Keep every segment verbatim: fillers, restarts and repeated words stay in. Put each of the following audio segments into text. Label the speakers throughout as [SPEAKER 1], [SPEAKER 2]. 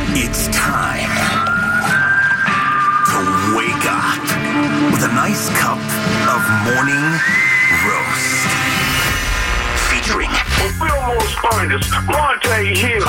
[SPEAKER 1] It's time to wake up with a nice cup of morning roast. Featuring
[SPEAKER 2] Fillmore's finest, Monte Hill.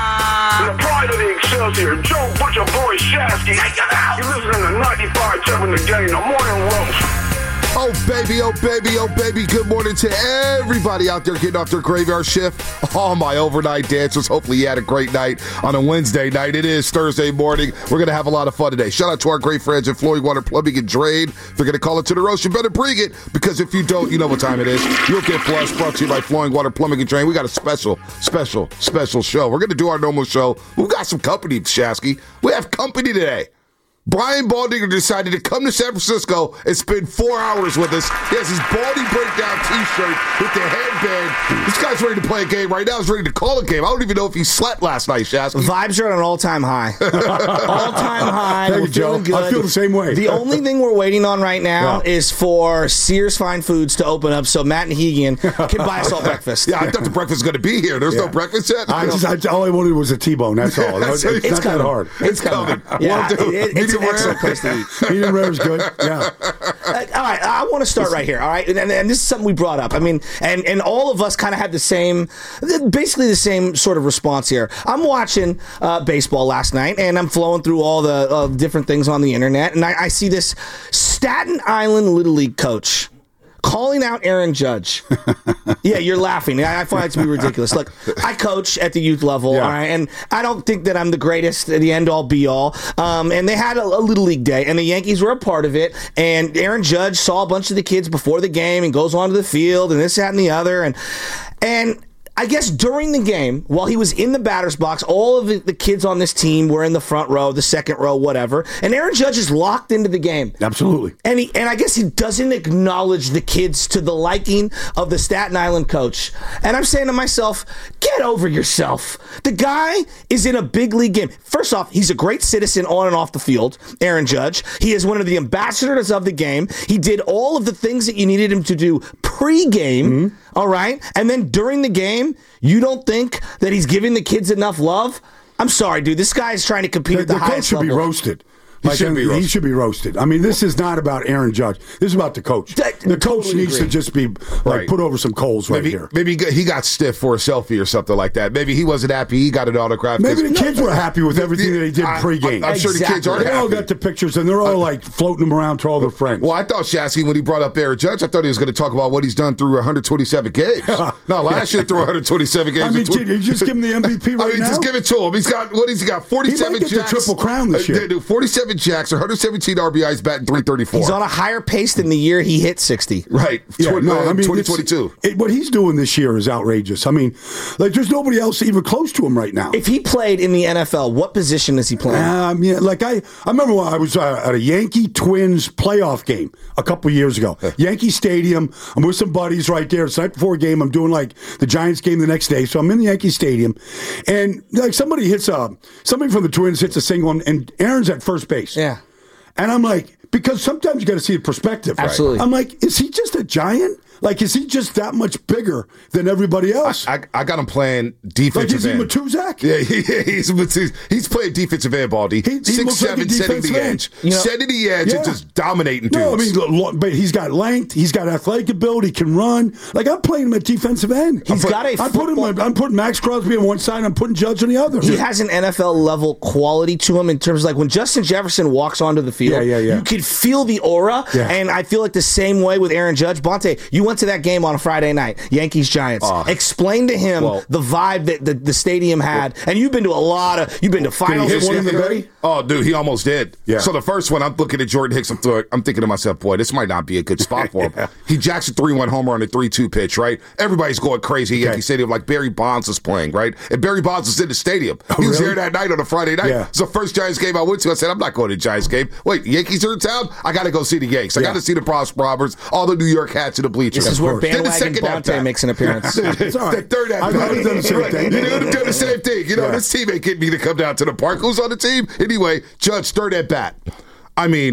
[SPEAKER 2] The pride of the Excelsior, Joe Butcher Boy Shasky.
[SPEAKER 1] Take it out.
[SPEAKER 2] You're listening to ninety-five point seven The Game, the morning roast.
[SPEAKER 3] Oh, baby, oh, baby, oh, baby. Good morning to everybody out there getting off their graveyard shift. All my overnight dancers. Hopefully you had a great night on a Wednesday night. It is Thursday morning. We're going to have a lot of fun today. Shout out to our great friends at Flowing Water Plumbing and Drain. If they're going to call it to the roast, you better bring it, because if you don't, you know what time it is. You'll get flushed. Brought to you by Flowing Water Plumbing and Drain. We got a special, special, special show. We're going to do our normal show. We've got some company, Shasky. We have company today. Brian Baldinger decided to come to San Francisco and spend four hours with us. He has his Baldy Breakdown t-shirt with the headband. This guy's ready to play a game right now. He's ready to call a game. I don't even know if he slept last night, Shasky.
[SPEAKER 4] Vibes are at an all-time high. all-time high.
[SPEAKER 5] Thank
[SPEAKER 4] we're
[SPEAKER 5] you, Joe.
[SPEAKER 4] feeling good.
[SPEAKER 5] I feel the same way.
[SPEAKER 4] The only thing we're waiting on right now
[SPEAKER 5] Yeah.
[SPEAKER 4] is for Sears Fine Foods to open up so Matt and Hegan can buy us all breakfast.
[SPEAKER 3] Yeah, I thought the breakfast was going to be here. There's
[SPEAKER 5] Yeah.
[SPEAKER 3] no breakfast yet?
[SPEAKER 5] I just, I, all I wanted was a T-bone. That's all.
[SPEAKER 3] That's-
[SPEAKER 5] it's,
[SPEAKER 3] it's
[SPEAKER 5] not
[SPEAKER 4] coming.
[SPEAKER 5] that hard.
[SPEAKER 4] It's coming.
[SPEAKER 3] coming.
[SPEAKER 4] Yeah,
[SPEAKER 3] Well, dude,
[SPEAKER 4] it- it's an
[SPEAKER 3] medium rare.
[SPEAKER 4] excellent place to eat.
[SPEAKER 5] Medium rare is good. Yeah.
[SPEAKER 4] Uh, all right, I want to start right here. All right, and, and, and this is something we brought up. I mean, and and all of us kind of had the same, basically the same sort of response here. I'm watching uh, baseball last night, and I'm flowing through all the uh, different things on the internet, and I, I see this Staten Island Little League coach calling out Aaron Judge. Yeah, you're laughing. I, I find it to be ridiculous. Look, I coach at the youth level,
[SPEAKER 5] Yeah.
[SPEAKER 4] all right, and I don't think that I'm the greatest, the end-all, be-all. Um, and they had a, a Little League day, and the Yankees were a part of it, and Aaron Judge saw a bunch of the kids before the game and goes onto the field and this, that, and the other, and and I guess during the game, while he was in the batter's box, all of the, the kids on this team were in the front row, the second row, whatever, and Aaron Judge is locked into the game.
[SPEAKER 5] Absolutely.
[SPEAKER 4] And he and I guess he doesn't acknowledge the kids to the liking of the Staten Island coach. And I'm saying to myself, get over yourself. The guy is in a big league game. First off, he's a great citizen on and off the field, Aaron Judge. He is one of the ambassadors of the game. He did all of the things that you needed him to do pre-game, mm-hmm. all right? And then during the game, you don't think that he's giving the kids enough love? I'm sorry, dude. This guy is trying to compete
[SPEAKER 5] The,
[SPEAKER 4] at the,
[SPEAKER 5] the coach
[SPEAKER 4] highest
[SPEAKER 5] should
[SPEAKER 4] level.
[SPEAKER 5] be roasted.
[SPEAKER 3] He
[SPEAKER 5] Like,
[SPEAKER 3] should be
[SPEAKER 5] He
[SPEAKER 3] roasted.
[SPEAKER 5] should be roasted. I mean, this is not about Aaron Judge. This is about the coach.
[SPEAKER 4] I
[SPEAKER 5] The coach
[SPEAKER 4] totally
[SPEAKER 5] needs
[SPEAKER 4] agree.
[SPEAKER 5] to just be like
[SPEAKER 3] Right.
[SPEAKER 5] put over some coals right
[SPEAKER 3] Maybe,
[SPEAKER 5] here.
[SPEAKER 3] maybe he got stiff for a selfie or something like that. Maybe he wasn't happy. He got an autograph.
[SPEAKER 5] Maybe the
[SPEAKER 3] 'cause-
[SPEAKER 5] kids were happy with everything that he did
[SPEAKER 3] I-
[SPEAKER 5] pregame.
[SPEAKER 3] I'm sure the kids are
[SPEAKER 5] They all
[SPEAKER 3] happy.
[SPEAKER 5] got the pictures, and they're all like floating them around to all their friends.
[SPEAKER 3] Well, I thought Shasky, when he brought up Aaron Judge, I thought he was going to talk about what he's done through one hundred twenty-seven games. No, last year through one hundred twenty-seven games.
[SPEAKER 5] I mean, kid, you just give him the M V P right
[SPEAKER 3] I mean,
[SPEAKER 5] now?
[SPEAKER 3] just give it to him. He's got what? He's got forty-seven
[SPEAKER 5] He might get the
[SPEAKER 3] jacks.
[SPEAKER 5] Triple Crown this
[SPEAKER 3] Uh,
[SPEAKER 5] year.
[SPEAKER 3] dude, forty-seven jacks, one hundred seventeen R B Is, batting three thirty-four.
[SPEAKER 4] He's on a higher pace than the year he hit sixty.
[SPEAKER 3] right.
[SPEAKER 5] Yeah,
[SPEAKER 3] Tw-
[SPEAKER 5] no,
[SPEAKER 3] uh,
[SPEAKER 5] I mean,
[SPEAKER 3] twenty
[SPEAKER 5] it's-
[SPEAKER 3] twenty-two.
[SPEAKER 5] It, what he's doing this year is outrageous. I mean, like, there's nobody else even close to him right now.
[SPEAKER 4] If he played in the N F L, what position is he playing?
[SPEAKER 5] Um, yeah, like I, I remember when I was uh, at a Yankee Twins playoff game a couple of years ago. Yankee Stadium. I'm with some buddies right there. It's the night before a game. I'm doing like the Giants game the next day, so I'm in the Yankee Stadium, and like somebody hits a somebody from the Twins hits a single, and, and Aaron's at first base.
[SPEAKER 4] Yeah.
[SPEAKER 5] And I'm like, because sometimes you got to see the perspective. Right?
[SPEAKER 4] Absolutely.
[SPEAKER 5] I'm like, is he just a giant? Like, is he just that much bigger than everybody else?
[SPEAKER 3] I, I got him playing
[SPEAKER 5] like,
[SPEAKER 3] defensive
[SPEAKER 5] is he
[SPEAKER 3] end.
[SPEAKER 5] Matuzak?
[SPEAKER 3] Yeah, he, he's Matuz- he's playing defensive end, Baldy.
[SPEAKER 5] He- he
[SPEAKER 3] Six,
[SPEAKER 5] looks like
[SPEAKER 3] seven,
[SPEAKER 5] a
[SPEAKER 3] setting
[SPEAKER 5] defensive
[SPEAKER 3] the
[SPEAKER 5] end.
[SPEAKER 3] edge.
[SPEAKER 4] You know-
[SPEAKER 3] setting the edge
[SPEAKER 5] Yeah.
[SPEAKER 3] and just dominating dudes.
[SPEAKER 5] No, I mean, lo- but he's got length. He's got athletic ability. Can run. Like, I'm playing him at defensive end.
[SPEAKER 4] He's
[SPEAKER 5] I'm
[SPEAKER 4] got a
[SPEAKER 5] I'm putting,
[SPEAKER 4] football-
[SPEAKER 5] I'm putting Max Crosby on one side. I'm putting Judge on the other.
[SPEAKER 4] He has an N F L level quality to him in terms of like when Justin Jefferson walks onto the field,
[SPEAKER 5] Yeah, yeah, yeah.
[SPEAKER 4] you could feel the aura.
[SPEAKER 5] Yeah.
[SPEAKER 4] And I feel like the same way with Aaron Judge. Bonte, you went to that game on a Friday night, Yankees Giants.
[SPEAKER 3] Uh,
[SPEAKER 4] Explain to him
[SPEAKER 3] well-
[SPEAKER 4] the vibe that the, the stadium had. And you've been to a lot of, you've been to finals.
[SPEAKER 5] hit
[SPEAKER 4] this
[SPEAKER 5] one in
[SPEAKER 4] year.
[SPEAKER 5] the belly?
[SPEAKER 3] Oh, dude, he almost did.
[SPEAKER 5] Yeah.
[SPEAKER 3] So the first one, I'm looking at Jordan Hicks. I'm, th- I'm thinking to myself, boy, this might not be a good spot for him.
[SPEAKER 5] Yeah.
[SPEAKER 3] He jacks a three one homer on a three two pitch, right? Everybody's going crazy at
[SPEAKER 5] Okay.
[SPEAKER 3] Yankee Stadium like Barry Bonds is playing, right? And Barry Bonds was in the stadium. he was
[SPEAKER 5] really?
[SPEAKER 3] there that night on a Friday night.
[SPEAKER 5] Yeah.
[SPEAKER 3] It's the first Giants game I went to. I said, I'm not going to the Giants game. Wait, Yankees are in town? I got to go see the Yanks. I
[SPEAKER 5] Yeah.
[SPEAKER 3] got to see the Bronx Robbers, all the New York hats in the bleachers.
[SPEAKER 4] This is where
[SPEAKER 3] Then the
[SPEAKER 4] bandwagon
[SPEAKER 3] second
[SPEAKER 4] Bonte
[SPEAKER 3] at-bat.
[SPEAKER 4] makes an appearance.
[SPEAKER 5] It's all right.
[SPEAKER 3] The third at
[SPEAKER 5] I would have done the same thing.
[SPEAKER 3] You would have done the same thing. You know,
[SPEAKER 5] Yeah.
[SPEAKER 3] this team ain't getting me to come down to the park. Who's on the team? Anyway, Judge, third at bat. I mean,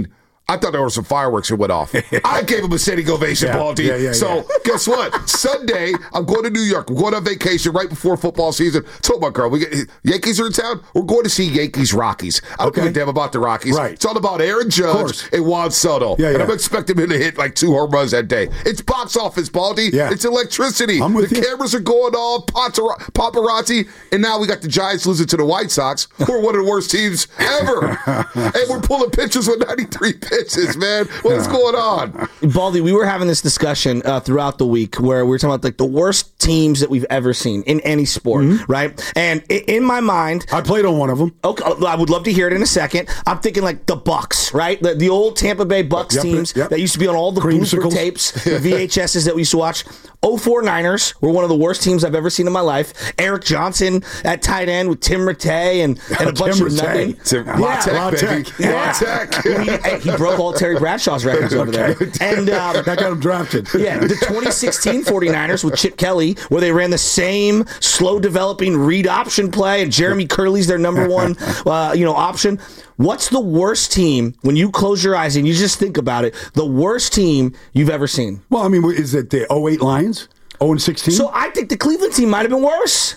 [SPEAKER 3] I thought there were some fireworks that went off. I gave him a standing ovation,
[SPEAKER 5] Yeah,
[SPEAKER 3] Baldy.
[SPEAKER 5] yeah, yeah,
[SPEAKER 3] so
[SPEAKER 5] yeah.
[SPEAKER 3] guess what? Sunday, I'm going to New York. We're going on vacation right before football season. Told my girl, we get, Yankees are in town. We're going to see Yankees Rockies. I don't
[SPEAKER 5] Okay.
[SPEAKER 3] give a damn about the Rockies.
[SPEAKER 5] Right.
[SPEAKER 3] It's all about Aaron Judge
[SPEAKER 5] course.
[SPEAKER 3] and Juan Soto.
[SPEAKER 5] Yeah,
[SPEAKER 3] and
[SPEAKER 5] yeah.
[SPEAKER 3] I'm expecting him to hit like two home runs that day. It's box office, Baldy.
[SPEAKER 5] Yeah.
[SPEAKER 3] It's electricity.
[SPEAKER 5] I'm with
[SPEAKER 3] the
[SPEAKER 5] you.
[SPEAKER 3] cameras are going off, paparazzi, paparazzi, and now we got the Giants losing to the White Sox, who are one of the worst teams ever. And we're pulling pitches with ninety-three pitches, man. What is going on?
[SPEAKER 4] Baldy, we were having this discussion uh, throughout the week where we were talking about like the worst teams that we've ever seen in any sport,
[SPEAKER 5] Mm-hmm.
[SPEAKER 4] right? And i- in my mind,
[SPEAKER 5] I played on one of them.
[SPEAKER 4] okay, I would love to hear it in a second. I'm thinking like the Bucks, right? The, the old Tampa Bay Bucks
[SPEAKER 5] Yep,
[SPEAKER 4] teams
[SPEAKER 5] yep.
[SPEAKER 4] that used to be on all the blooper
[SPEAKER 5] Creamsicles.
[SPEAKER 4] tapes, the V H S's that we used to watch. oh four Niners were one of the worst teams I've ever seen in my life. Eric Johnson at tight end with Tim Rattay and, and a bunch
[SPEAKER 5] Tim
[SPEAKER 4] of
[SPEAKER 5] Rattay.
[SPEAKER 4] nothing.
[SPEAKER 3] Tim-
[SPEAKER 4] Yeah.
[SPEAKER 3] La Tech,
[SPEAKER 5] La
[SPEAKER 3] baby.
[SPEAKER 5] Tech.
[SPEAKER 3] La
[SPEAKER 4] Yeah.
[SPEAKER 3] Tech.
[SPEAKER 4] he, he broke all Terry Bradshaw's records over there. And um,
[SPEAKER 5] That got him drafted.
[SPEAKER 4] yeah, the twenty sixteen 49ers with Chip Kelly, where they ran the same slow developing read option play, and Jeremy Curley's their number one, uh, you know, option. What's the worst team when you close your eyes and you just think about it? The worst team you've ever seen.
[SPEAKER 5] Well, I mean, is it the oh eight Lions? oh and sixteen?
[SPEAKER 4] So I think the Cleveland team might have been worse.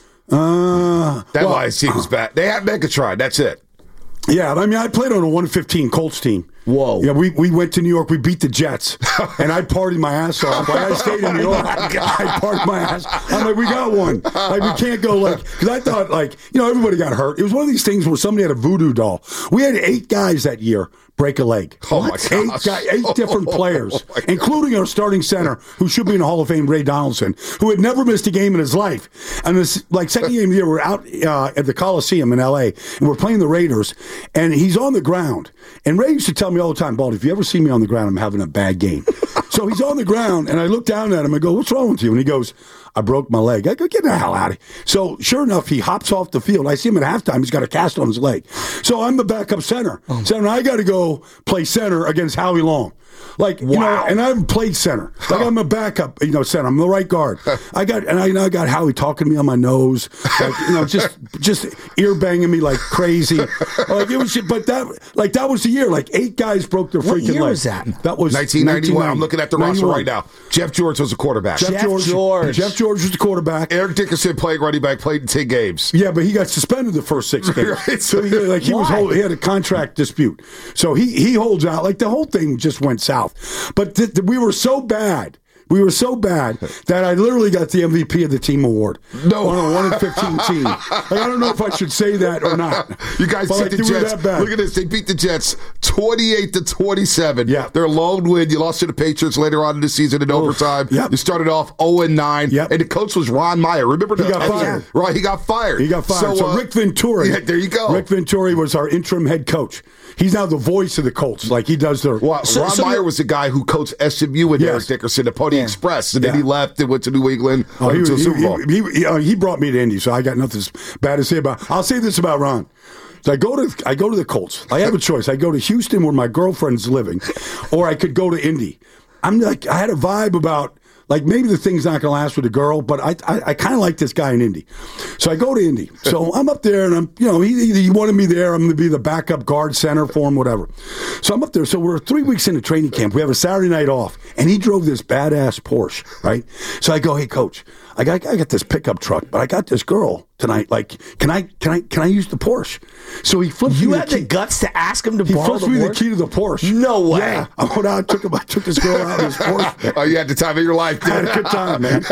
[SPEAKER 5] uh,
[SPEAKER 3] That
[SPEAKER 5] well,
[SPEAKER 3] Lions team was bad. They had Megatron. That's it.
[SPEAKER 5] Yeah, I mean, I played on a one fifteen Colts team.
[SPEAKER 4] Whoa.
[SPEAKER 5] Yeah, we, we went to New York. We beat the Jets, and I partied my ass off. Like, I stayed in New York. I partied my ass. I'm like, we got one. Like, we can't go like because I thought like you know everybody got hurt. It was one of these things where somebody had a voodoo doll. We had eight guys that year break a leg.
[SPEAKER 3] Oh, my
[SPEAKER 5] Eight,
[SPEAKER 3] gosh.
[SPEAKER 5] guy, eight different
[SPEAKER 3] Oh,
[SPEAKER 5] players,
[SPEAKER 3] my God.
[SPEAKER 5] including our starting center, who should be in the Hall of Fame, Ray Donaldson, who had never missed a game in his life. And this like second game of the year, we're out uh, at the Coliseum in L A, and we're playing the Raiders, and he's on the ground. And Ray used to tell me all the time, Baldy, if you ever see me on the ground, I'm having a bad game. So he's on the ground, and I look down at him. I go, what's wrong with you? And he goes, I broke my leg. I go, get the hell out of here. So sure enough, he hops off the field. I see him at halftime. He's got a cast on his leg. So I'm the backup center.
[SPEAKER 3] Oh.
[SPEAKER 5] So I got to go play center against Howie Long. Like, you know,
[SPEAKER 4] Wow.
[SPEAKER 5] and I've played center. Like, I'm a backup, you know, center. I'm the right guard. I got, and I, you know, I got Howie talking to me on my nose, like, you know, just, just ear banging me like crazy. Like, it was, but that, like, that was the year. Like, eight guys broke their
[SPEAKER 4] What
[SPEAKER 5] freaking
[SPEAKER 4] year
[SPEAKER 5] leg.
[SPEAKER 4] was that?
[SPEAKER 5] That was
[SPEAKER 3] nineteen ninety-one. I'm looking at the roster
[SPEAKER 5] ninety-one.
[SPEAKER 3] right now. Jeff George was the quarterback.
[SPEAKER 5] Jeff,
[SPEAKER 4] Jeff
[SPEAKER 5] George,
[SPEAKER 4] George.
[SPEAKER 5] Jeff George was the quarterback.
[SPEAKER 3] Eric Dickerson playing running back, played in ten games.
[SPEAKER 5] Yeah, but he got suspended the first six games.
[SPEAKER 3] Right.
[SPEAKER 5] So he, like he was
[SPEAKER 4] Why?
[SPEAKER 5] hold, he had a contract dispute. So he he holds out. Like the whole thing just went south. But th- th- we were so bad. We were so bad that I literally got the M V P of the team award.
[SPEAKER 3] No.
[SPEAKER 5] on a one in fifteen team. Like, I don't know if I should say that or not.
[SPEAKER 3] You guys
[SPEAKER 5] But,
[SPEAKER 3] beat
[SPEAKER 5] like,
[SPEAKER 3] the
[SPEAKER 5] they were
[SPEAKER 3] Jets.
[SPEAKER 5] that bad.
[SPEAKER 3] Look at this. They beat the Jets twenty-eight to twenty-seven.
[SPEAKER 5] Yeah.
[SPEAKER 3] Their lone win. You lost to the Patriots later on in the season in overtime.
[SPEAKER 5] Yep.
[SPEAKER 3] You started off oh and nine.
[SPEAKER 5] Yep.
[SPEAKER 3] And the coach was Ron Meyer. Remember
[SPEAKER 5] He
[SPEAKER 3] that?
[SPEAKER 5] got fired.
[SPEAKER 3] Right, he got fired.
[SPEAKER 5] He got fired. So,
[SPEAKER 3] uh,
[SPEAKER 5] Rick Ventura.
[SPEAKER 3] Yeah, there you go.
[SPEAKER 5] Rick Ventura was our interim head coach. He's now the voice of the Colts. Like he does their.
[SPEAKER 3] Well,
[SPEAKER 4] So-
[SPEAKER 3] Ron
[SPEAKER 4] so
[SPEAKER 3] Meyer
[SPEAKER 4] you're-
[SPEAKER 3] was the guy who coached S M U with
[SPEAKER 5] Yes.
[SPEAKER 3] Eric Dickerson, the Pony Express, and then
[SPEAKER 5] Yeah.
[SPEAKER 3] he left and went to New England.
[SPEAKER 5] Oh,
[SPEAKER 3] went
[SPEAKER 5] he,
[SPEAKER 3] to the
[SPEAKER 5] he,
[SPEAKER 3] Super Bowl.
[SPEAKER 5] he, he, uh, he brought me to Indy, so I got nothing bad to say about. I'll say this about Ron. So I go to I go to the Colts. I have a choice. I go to Houston where my girlfriend's living, or I could go to Indy. I'm like I had a vibe about like maybe the thing's not going to last with a girl, but I I, I kind of like this guy in Indy. So I go to Indy. So I'm up there, and I'm you know he he wanted me there. I'm going to be the backup guard center for him, whatever. So I'm up there. So we're three weeks into training camp. We have a Saturday night off, and he drove this badass Porsche, right? So I go, hey coach, I got I got this pickup truck, but I got this girl tonight. Like, can I can I can I use the Porsche? So he flipped
[SPEAKER 4] You
[SPEAKER 5] me
[SPEAKER 4] had
[SPEAKER 5] the
[SPEAKER 4] the
[SPEAKER 5] key.
[SPEAKER 4] guts to ask him to
[SPEAKER 5] He
[SPEAKER 4] borrow
[SPEAKER 5] flipped
[SPEAKER 4] the
[SPEAKER 5] me the
[SPEAKER 4] Porsche?
[SPEAKER 5] key to the Porsche.
[SPEAKER 4] No way.
[SPEAKER 5] Yeah, I went out, took him, I took this girl out in his Porsche.
[SPEAKER 3] Oh, you had the time of your life.
[SPEAKER 5] I had a good time, man.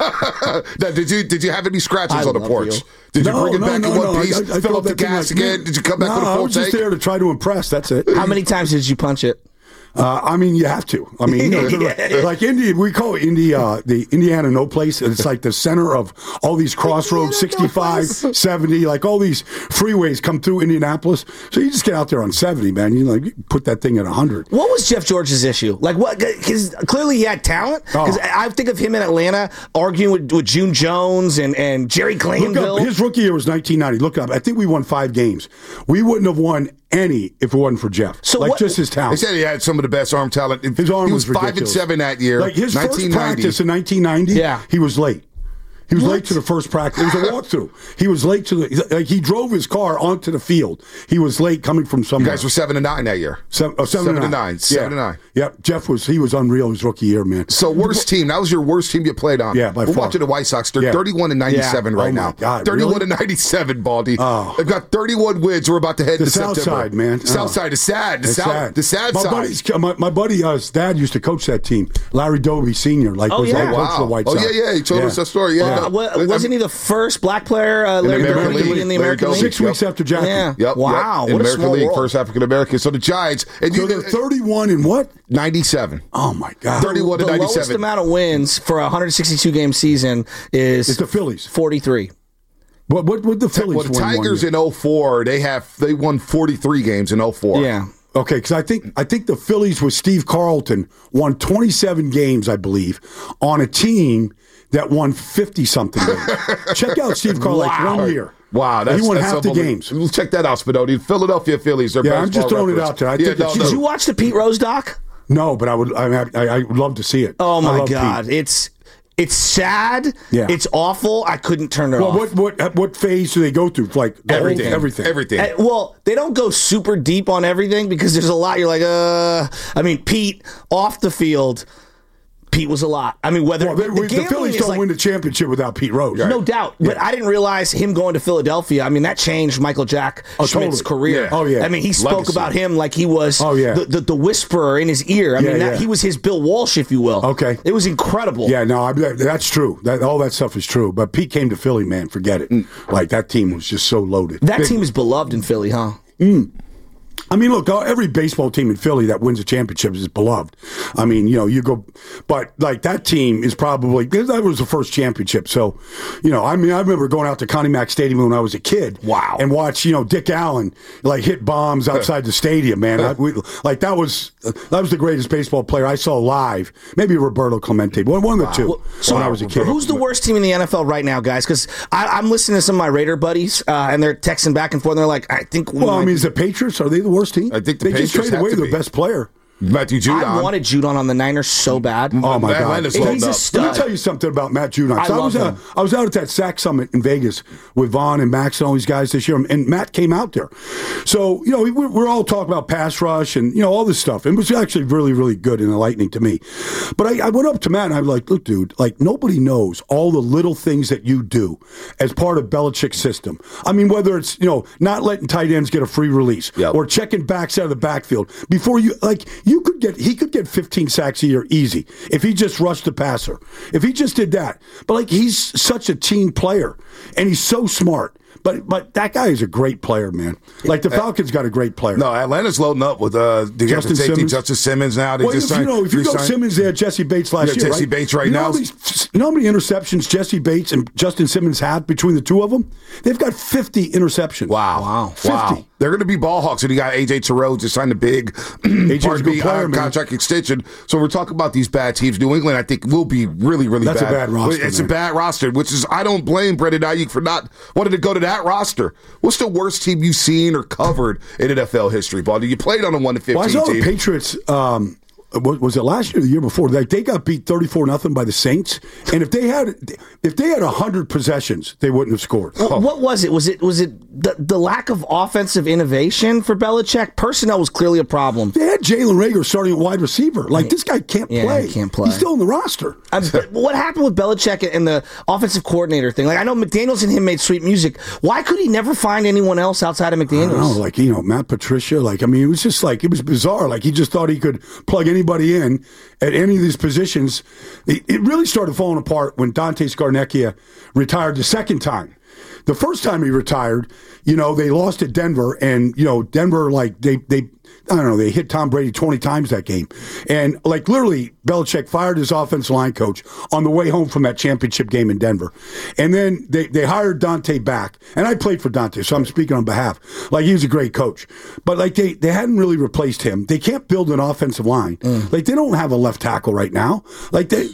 [SPEAKER 3] Now, did you did you have any scratches
[SPEAKER 4] I
[SPEAKER 3] on the
[SPEAKER 4] love
[SPEAKER 3] porch?
[SPEAKER 4] you.
[SPEAKER 3] Did you
[SPEAKER 5] No,
[SPEAKER 3] bring it
[SPEAKER 5] no,
[SPEAKER 3] back
[SPEAKER 5] no,
[SPEAKER 3] in one
[SPEAKER 5] no.
[SPEAKER 3] piece?
[SPEAKER 5] I, I
[SPEAKER 3] fill
[SPEAKER 5] drove
[SPEAKER 3] up the
[SPEAKER 5] that thing
[SPEAKER 3] gas
[SPEAKER 5] like-
[SPEAKER 3] again? Did you come back
[SPEAKER 5] no,
[SPEAKER 3] with a
[SPEAKER 5] I
[SPEAKER 3] full
[SPEAKER 5] was just
[SPEAKER 3] tank?
[SPEAKER 5] there to try to impress. That's it.
[SPEAKER 4] How many times did you punch it?
[SPEAKER 5] Uh, I mean, you have to. I mean, you know,
[SPEAKER 4] Yeah.
[SPEAKER 5] like Indy, we call it Indy, uh, the Indiana No Place. It's like the center of all these crossroads, sixty-five, seventy, like all these freeways come through Indianapolis. So you just get out there on seventy, man. You like you put that thing at one hundred.
[SPEAKER 4] What was Jeff George's issue? Like, what? Because clearly he had talent. Because
[SPEAKER 5] Oh.
[SPEAKER 4] I think of him in Atlanta arguing with, with June Jones and, and Jerry
[SPEAKER 5] Look
[SPEAKER 4] Glanville.
[SPEAKER 5] up, his rookie year was nineteen ninety. Look up. I think we won five games. We wouldn't have won any if it wasn't for Jeff.
[SPEAKER 4] So
[SPEAKER 5] like
[SPEAKER 4] what-
[SPEAKER 5] just his
[SPEAKER 3] They
[SPEAKER 5] talent.
[SPEAKER 3] said he had some of the best arm talent.
[SPEAKER 5] His arm
[SPEAKER 3] he
[SPEAKER 5] was
[SPEAKER 3] was five and
[SPEAKER 5] ridiculous.
[SPEAKER 3] seven that year.
[SPEAKER 5] Like his first
[SPEAKER 3] nineteen ninety.
[SPEAKER 5] practice in nineteen ninety,
[SPEAKER 4] Yeah.
[SPEAKER 5] he was late. He was
[SPEAKER 4] What?
[SPEAKER 5] late to the first practice. It was a walkthrough. He was late to the. Like he drove his car onto the field. He was late coming from
[SPEAKER 3] You
[SPEAKER 5] somewhere.
[SPEAKER 3] guys were seven and nine that year.
[SPEAKER 5] Seven, oh, seven,
[SPEAKER 3] Seven
[SPEAKER 5] and
[SPEAKER 3] and
[SPEAKER 5] nine.
[SPEAKER 3] nine.
[SPEAKER 5] Yeah.
[SPEAKER 3] Seven and nine.
[SPEAKER 5] Yep. Jeff was he was unreal his rookie year, man.
[SPEAKER 3] So worst team. That was your worst team you played on.
[SPEAKER 5] Yeah, by
[SPEAKER 3] We're
[SPEAKER 5] far.
[SPEAKER 3] watching the White Sox. They're
[SPEAKER 5] Yeah.
[SPEAKER 3] thirty-one and ninety-seven
[SPEAKER 5] Yeah.
[SPEAKER 3] right
[SPEAKER 5] Oh, my
[SPEAKER 3] now.
[SPEAKER 5] God,
[SPEAKER 3] thirty-one
[SPEAKER 5] really?
[SPEAKER 3] and ninety-seven, Baldy.
[SPEAKER 5] Oh.
[SPEAKER 3] They've got thirty-one wins. We're about to head
[SPEAKER 5] The
[SPEAKER 3] into
[SPEAKER 5] South
[SPEAKER 3] September.
[SPEAKER 5] Side, man.
[SPEAKER 3] South
[SPEAKER 5] Oh.
[SPEAKER 3] Side is sad. The
[SPEAKER 5] It's
[SPEAKER 3] South,
[SPEAKER 5] sad.
[SPEAKER 3] the sad
[SPEAKER 5] my
[SPEAKER 3] side.
[SPEAKER 5] Buddy's, my, my buddy, uh, his dad used to coach that team. Larry Doby Senior, like
[SPEAKER 4] Oh,
[SPEAKER 5] was
[SPEAKER 4] yeah.
[SPEAKER 5] the head coach of the
[SPEAKER 3] Wow.
[SPEAKER 5] White
[SPEAKER 3] Oh,
[SPEAKER 5] Sox.
[SPEAKER 3] yeah, yeah. He told us that story. Yeah.
[SPEAKER 4] Uh, wa- wasn't he the first black player, uh, Larry
[SPEAKER 3] American
[SPEAKER 4] Doby, to
[SPEAKER 3] League.
[SPEAKER 4] be in the
[SPEAKER 3] Larry
[SPEAKER 4] American
[SPEAKER 3] Doby.
[SPEAKER 4] League?
[SPEAKER 5] Six weeks after Jackie.
[SPEAKER 4] Yeah.
[SPEAKER 3] Yep,
[SPEAKER 4] Wow.
[SPEAKER 3] Yep. In
[SPEAKER 4] What a
[SPEAKER 3] American
[SPEAKER 4] small
[SPEAKER 3] League,
[SPEAKER 4] world.
[SPEAKER 3] first African American. So the Giants and
[SPEAKER 5] So
[SPEAKER 3] you
[SPEAKER 5] they're thirty-one and what?
[SPEAKER 3] ninety-seven.
[SPEAKER 5] Oh my God!
[SPEAKER 3] thirty-one
[SPEAKER 4] The
[SPEAKER 3] to
[SPEAKER 4] lowest
[SPEAKER 3] ninety-seven.
[SPEAKER 4] amount of wins for a one hundred sixty-two game season is
[SPEAKER 5] It's the Phillies.
[SPEAKER 4] forty-three.
[SPEAKER 5] What? What? What the Phillies?
[SPEAKER 3] Well, the
[SPEAKER 5] won one
[SPEAKER 3] Tigers
[SPEAKER 5] year?
[SPEAKER 3] in oh four, they have they won forty-three games in oh four.
[SPEAKER 4] Yeah.
[SPEAKER 5] Okay, because I think I think the Phillies with Steve Carlton won twenty-seven games, I believe, on a team that won fifty something games. Check out Steve Carlton
[SPEAKER 4] Wow.
[SPEAKER 5] like one year.
[SPEAKER 3] Wow, that's,
[SPEAKER 5] he won
[SPEAKER 3] that's
[SPEAKER 5] half the
[SPEAKER 3] unbelievable.
[SPEAKER 5] games.
[SPEAKER 3] We'll check that out, Spinoni. Philadelphia Phillies. They're
[SPEAKER 5] Yeah, I'm just
[SPEAKER 3] baseball
[SPEAKER 5] throwing it
[SPEAKER 3] reference.
[SPEAKER 5] out there. I
[SPEAKER 3] yeah,
[SPEAKER 5] think
[SPEAKER 3] no,
[SPEAKER 5] it's-
[SPEAKER 3] no.
[SPEAKER 4] Did you watch the Pete Rose doc?
[SPEAKER 5] No, but I would. I, mean, I, I would love to see it.
[SPEAKER 4] Oh
[SPEAKER 5] I
[SPEAKER 4] my
[SPEAKER 5] love
[SPEAKER 4] God,
[SPEAKER 5] Pete.
[SPEAKER 4] it's it's sad.
[SPEAKER 5] Yeah.
[SPEAKER 4] It's awful. I couldn't turn it
[SPEAKER 5] Well,
[SPEAKER 4] off.
[SPEAKER 5] what what what phase do they go through? Like the whole-
[SPEAKER 3] everything,
[SPEAKER 5] everything,
[SPEAKER 3] everything.
[SPEAKER 4] Uh, well, they don't go super deep on everything because there's a lot. You're like, uh, I mean, Pete off the field. Pete was a lot. I mean, whether
[SPEAKER 5] Well, they,
[SPEAKER 4] the,
[SPEAKER 5] we, the
[SPEAKER 4] gambling
[SPEAKER 5] Phillies
[SPEAKER 4] is
[SPEAKER 5] don't
[SPEAKER 4] like,
[SPEAKER 5] win the championship without Pete Rose.
[SPEAKER 4] no doubt. But I didn't realize him going to Philadelphia. I mean, that changed Michael Jack
[SPEAKER 5] Oh,
[SPEAKER 4] Schmidt's
[SPEAKER 5] totally.
[SPEAKER 4] career.
[SPEAKER 5] Yeah. Oh, yeah.
[SPEAKER 4] I mean, he spoke
[SPEAKER 3] Legacy.
[SPEAKER 4] about him like he was
[SPEAKER 5] Oh, yeah.
[SPEAKER 4] the, the, the whisperer in his ear. I
[SPEAKER 5] Yeah,
[SPEAKER 4] mean, that,
[SPEAKER 5] yeah.
[SPEAKER 4] he was his Bill Walsh, if you will.
[SPEAKER 5] Okay.
[SPEAKER 4] It was incredible.
[SPEAKER 5] Yeah, no, I, that- that's true. That, all that stuff is true. But Pete came to Philly, man. Forget it. Like that team was just so loaded.
[SPEAKER 4] That
[SPEAKER 5] Big-
[SPEAKER 4] team is beloved in Philly, huh?
[SPEAKER 5] I mean, look, every baseball team in Philly that wins a championship is beloved. I mean, you know, you go, but like that team is probably, that was the first championship. So, you know, I mean, I remember going out to Connie Mack Stadium when I was a kid.
[SPEAKER 4] Wow.
[SPEAKER 5] And watch, you know, Dick Allen like hit bombs outside the stadium, man. I, we, like that was, that was the greatest baseball player I saw live. Maybe Roberto Clemente, one, one of the two
[SPEAKER 4] So
[SPEAKER 5] when I was a kid.
[SPEAKER 4] Who's the worst team in the N F L right now, guys? Because I'm listening to some of my Raider buddies, uh, and they're texting back and forth. And they're like, I think.
[SPEAKER 5] Well, I
[SPEAKER 4] might
[SPEAKER 5] mean, is the Patriots, are they the worst team?
[SPEAKER 3] I think the
[SPEAKER 5] they just
[SPEAKER 3] Patriots
[SPEAKER 5] traded
[SPEAKER 3] have
[SPEAKER 5] away
[SPEAKER 3] to
[SPEAKER 5] their
[SPEAKER 3] be.
[SPEAKER 5] best player.
[SPEAKER 3] Matthew Judon.
[SPEAKER 4] I wanted Judon on the Niners so bad.
[SPEAKER 5] Oh my God!
[SPEAKER 3] Atlanta's
[SPEAKER 4] He's
[SPEAKER 3] loaded
[SPEAKER 4] a
[SPEAKER 3] up.
[SPEAKER 4] stud.
[SPEAKER 5] Let me tell you something about Matt Judon.
[SPEAKER 4] I
[SPEAKER 5] So I,
[SPEAKER 4] love
[SPEAKER 5] was uh,
[SPEAKER 4] him.
[SPEAKER 5] I was out at that S A C Summit in Vegas with Vaughn and Max and all these guys this year, and Matt came out there. So you know we, we're all talking about pass rush and you know all this stuff, and it was actually really really good and enlightening to me. But I, I went up to Matt and I was like, "Look, dude, like nobody knows all the little things that you do as part of Belichick's system. I mean, whether it's you know not letting tight ends get a free release
[SPEAKER 3] Yep.
[SPEAKER 5] or checking backs out of the backfield before you like you could get he could get fifteen sacks a year easy if he just rushed the passer. If he just did that. But like he's such a team player and he's so smart. But but that guy is a great player, man. Like the Falcons got a great player.
[SPEAKER 3] No, Atlanta's loading up with uh, they got the
[SPEAKER 5] Justin
[SPEAKER 3] safety
[SPEAKER 5] Simmons.
[SPEAKER 3] Justice Simmons now. They
[SPEAKER 5] Well,
[SPEAKER 3] just
[SPEAKER 5] if you
[SPEAKER 3] signed,
[SPEAKER 5] know, if you go
[SPEAKER 3] re-signed-
[SPEAKER 5] Simmons, they had Jesse Bates last
[SPEAKER 3] Yeah,
[SPEAKER 5] year.
[SPEAKER 3] Jesse
[SPEAKER 5] right?
[SPEAKER 3] Bates right
[SPEAKER 5] you know
[SPEAKER 3] now.
[SPEAKER 5] How many, you know how many interceptions Jesse Bates and Justin Simmons have between the two of them? They've got fifty interceptions.
[SPEAKER 3] Wow.
[SPEAKER 4] Wow.
[SPEAKER 5] fifty.
[SPEAKER 3] Wow. They're going to be ball hawks, and you got A J Terrell just signed a big
[SPEAKER 5] A J's a
[SPEAKER 3] pardon
[SPEAKER 5] good
[SPEAKER 3] me,
[SPEAKER 5] player,
[SPEAKER 3] uh,
[SPEAKER 5] man.
[SPEAKER 3] contract extension. So we're talking about these bad teams. New England, I think, will be really, really
[SPEAKER 5] That's a
[SPEAKER 3] bad.
[SPEAKER 5] bad roster,
[SPEAKER 3] It's
[SPEAKER 5] man.
[SPEAKER 3] a bad roster, which is I don't blame Brendan Ayuk for not wanting to go to that roster. What's the worst team you've seen or covered in N F L history, Baldy? You played on a one to fifteen
[SPEAKER 5] Well, I saw the
[SPEAKER 3] team.
[SPEAKER 5] Patriots. Um, was, was it last year or the year before? Like they got beat thirty-four nothing by the Saints, and if they had if they had hundred possessions, they wouldn't have scored.
[SPEAKER 4] What, what was it? Was it was it the, the lack of offensive innovation for Belichick? Personnel was clearly a problem.
[SPEAKER 5] They had Jalen Reagor starting at wide receiver. Like this guy can't
[SPEAKER 4] Yeah,
[SPEAKER 5] play.
[SPEAKER 4] he can't play.
[SPEAKER 5] He's still in the roster.
[SPEAKER 4] Um, but what happened with Belichick and the offensive coordinator thing? Like I know McDaniels and him made sweet music. Why could he never find anyone else outside of
[SPEAKER 5] I don't know,
[SPEAKER 4] McDaniels?
[SPEAKER 5] like you know, Matt Patricia. Like I mean, it was just like it was bizarre. Like he just thought he could plug anybody in at any of these positions. It, it really started falling apart when Dante Scarnecchia retired the second time. The first time he retired, you know, they lost at Denver, and you know, Denver like they they. I don't know, they hit Tom Brady twenty times that game. And, like, literally, Belichick fired his offensive line coach on the way home from that championship game in Denver. And then they, they hired Dante back. And I played for Dante, so I'm speaking on behalf. Like, he was a great coach. But, like, they, they hadn't really replaced him. They can't build an offensive line. Mm. Like, they don't have a left tackle right now. Like, they, like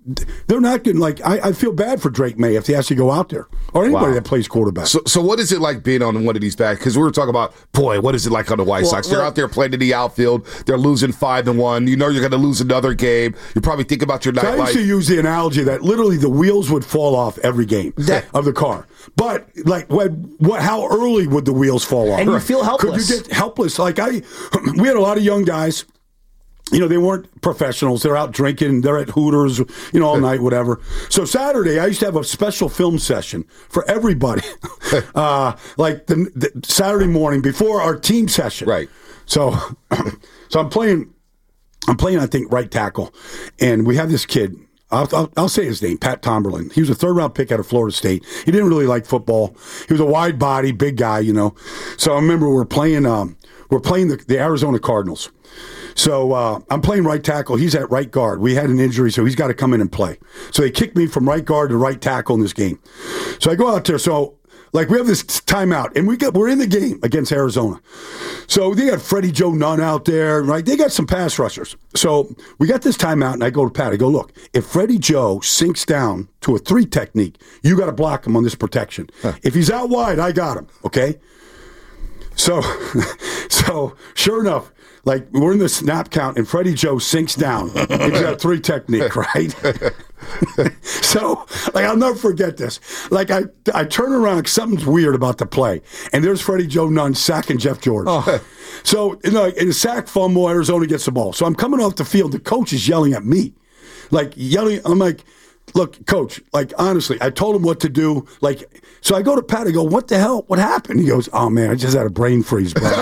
[SPEAKER 5] they're not going like. I, I feel bad for Drake May if he has to go out there, or anybody
[SPEAKER 3] Wow.
[SPEAKER 5] that plays quarterback.
[SPEAKER 3] So, so what is it like being on one of these backs? Because we were talking about, boy, what is it like on the White
[SPEAKER 4] Well,
[SPEAKER 3] Sox? They're
[SPEAKER 4] well-
[SPEAKER 3] out there playing in the outfield. They're losing five to one. You know you're going to lose another game. You're probably thinking about your
[SPEAKER 5] So I used to
[SPEAKER 3] nightlife.
[SPEAKER 5] use the analogy that literally the wheels would fall off every game
[SPEAKER 4] That-
[SPEAKER 5] of the car. But like, what, what? How early would the wheels fall off?
[SPEAKER 4] And you feel helpless.
[SPEAKER 5] Could you get helpless? Like I, we had a lot of young guys. You know, they weren't professionals. They're out drinking. They're at Hooters, you know, all night, whatever. So Saturday, I used to have a special film session for everybody, uh, like the, the Saturday morning before our team session.
[SPEAKER 3] Right.
[SPEAKER 5] So, so I'm playing. I'm playing. I think right tackle, and we have this kid. I'll, I'll, I'll say his name, Pat Tomberlin. He was a third round pick out of Florida State. He didn't really like football. He was a wide body, big guy, you know. So I remember we're playing. Um, we're playing the, the Arizona Cardinals. So uh, I'm playing right tackle. He's at right guard. We had an injury, so he's got to come in and play. So they kicked me from right guard to right tackle in this game. So I go out there. So like we have this timeout, and we get we're in the game against Arizona. So they got Freddie Joe Nunn out there, right? They got some pass rushers. So we got this timeout, and I go to Pat. I go, look, if Freddie Joe sinks down to a three technique, you got to block him on this protection. Huh. If he's out wide, I got him. Okay. So, so sure enough. Like, we're in the snap count, and Freddie Joe sinks down. He's got three technique, right? So, like, I'll never forget this. Like, I I turn around, like, something's weird about the play, and there's Freddie Joe Nunn sacking Jeff George. Oh. So, you know, in a sack fumble, Arizona gets the ball. So I'm coming off the field. The coach is yelling at me. Like, yelling. I'm like, look, coach, like, honestly, I told him what to do. Like, so I go to Pat. I go, what the hell? What happened? He goes, oh, man, I just had a brain freeze, bro.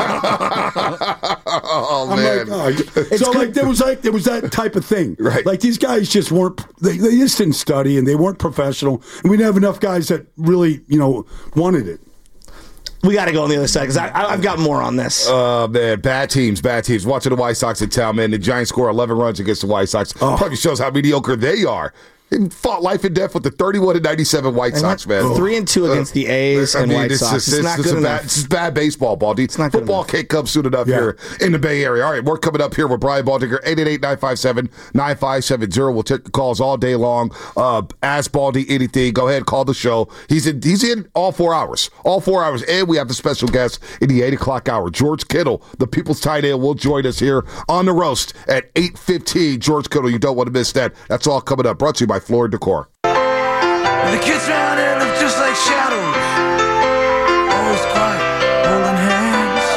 [SPEAKER 3] Oh,
[SPEAKER 5] I'm
[SPEAKER 3] man.
[SPEAKER 5] like, oh. So like there was like there was that type of thing.
[SPEAKER 3] Right.
[SPEAKER 5] Like these guys just weren't they, they just didn't study and they weren't professional and we didn't have enough guys that really, you know, wanted it.
[SPEAKER 4] We got to go on the other side because I've got more on this.
[SPEAKER 3] Oh, man. Bad teams, bad teams. Watching the White Sox in town, man. The Giants score eleven runs against the White Sox.
[SPEAKER 5] Oh.
[SPEAKER 3] Probably shows how mediocre they are. They fought life and death with the thirty-one and ninety-seven White Sox, man.
[SPEAKER 4] Three and two against the A's
[SPEAKER 3] I
[SPEAKER 4] and
[SPEAKER 3] mean,
[SPEAKER 4] White
[SPEAKER 3] it's
[SPEAKER 4] Sox.
[SPEAKER 3] Just,
[SPEAKER 4] It's,
[SPEAKER 3] it's,
[SPEAKER 4] not
[SPEAKER 3] it's
[SPEAKER 4] good
[SPEAKER 3] a bad,
[SPEAKER 4] enough.
[SPEAKER 3] It's bad baseball, Baldy.
[SPEAKER 4] It's not good
[SPEAKER 3] Football
[SPEAKER 4] enough.
[SPEAKER 3] can't come soon enough
[SPEAKER 5] Yeah.
[SPEAKER 3] here in the Bay Area. All right, we're coming up here with Brian Baldinger, eight eight eight, nine five seven, nine five seven zero. We'll take the calls all day long. Uh, ask Baldy anything. Go ahead, call the show. He's in He's in all four hours. All four hours. And we have the special guest in the eight o'clock hour. George Kittle, the People's Tight End, will join us here on The Roast at eight fifteen. George Kittle, you don't want to miss that. That's all coming up. Brought to you by Floor Decor.
[SPEAKER 6] The kids around here look just like shadows, always quiet, holding hands.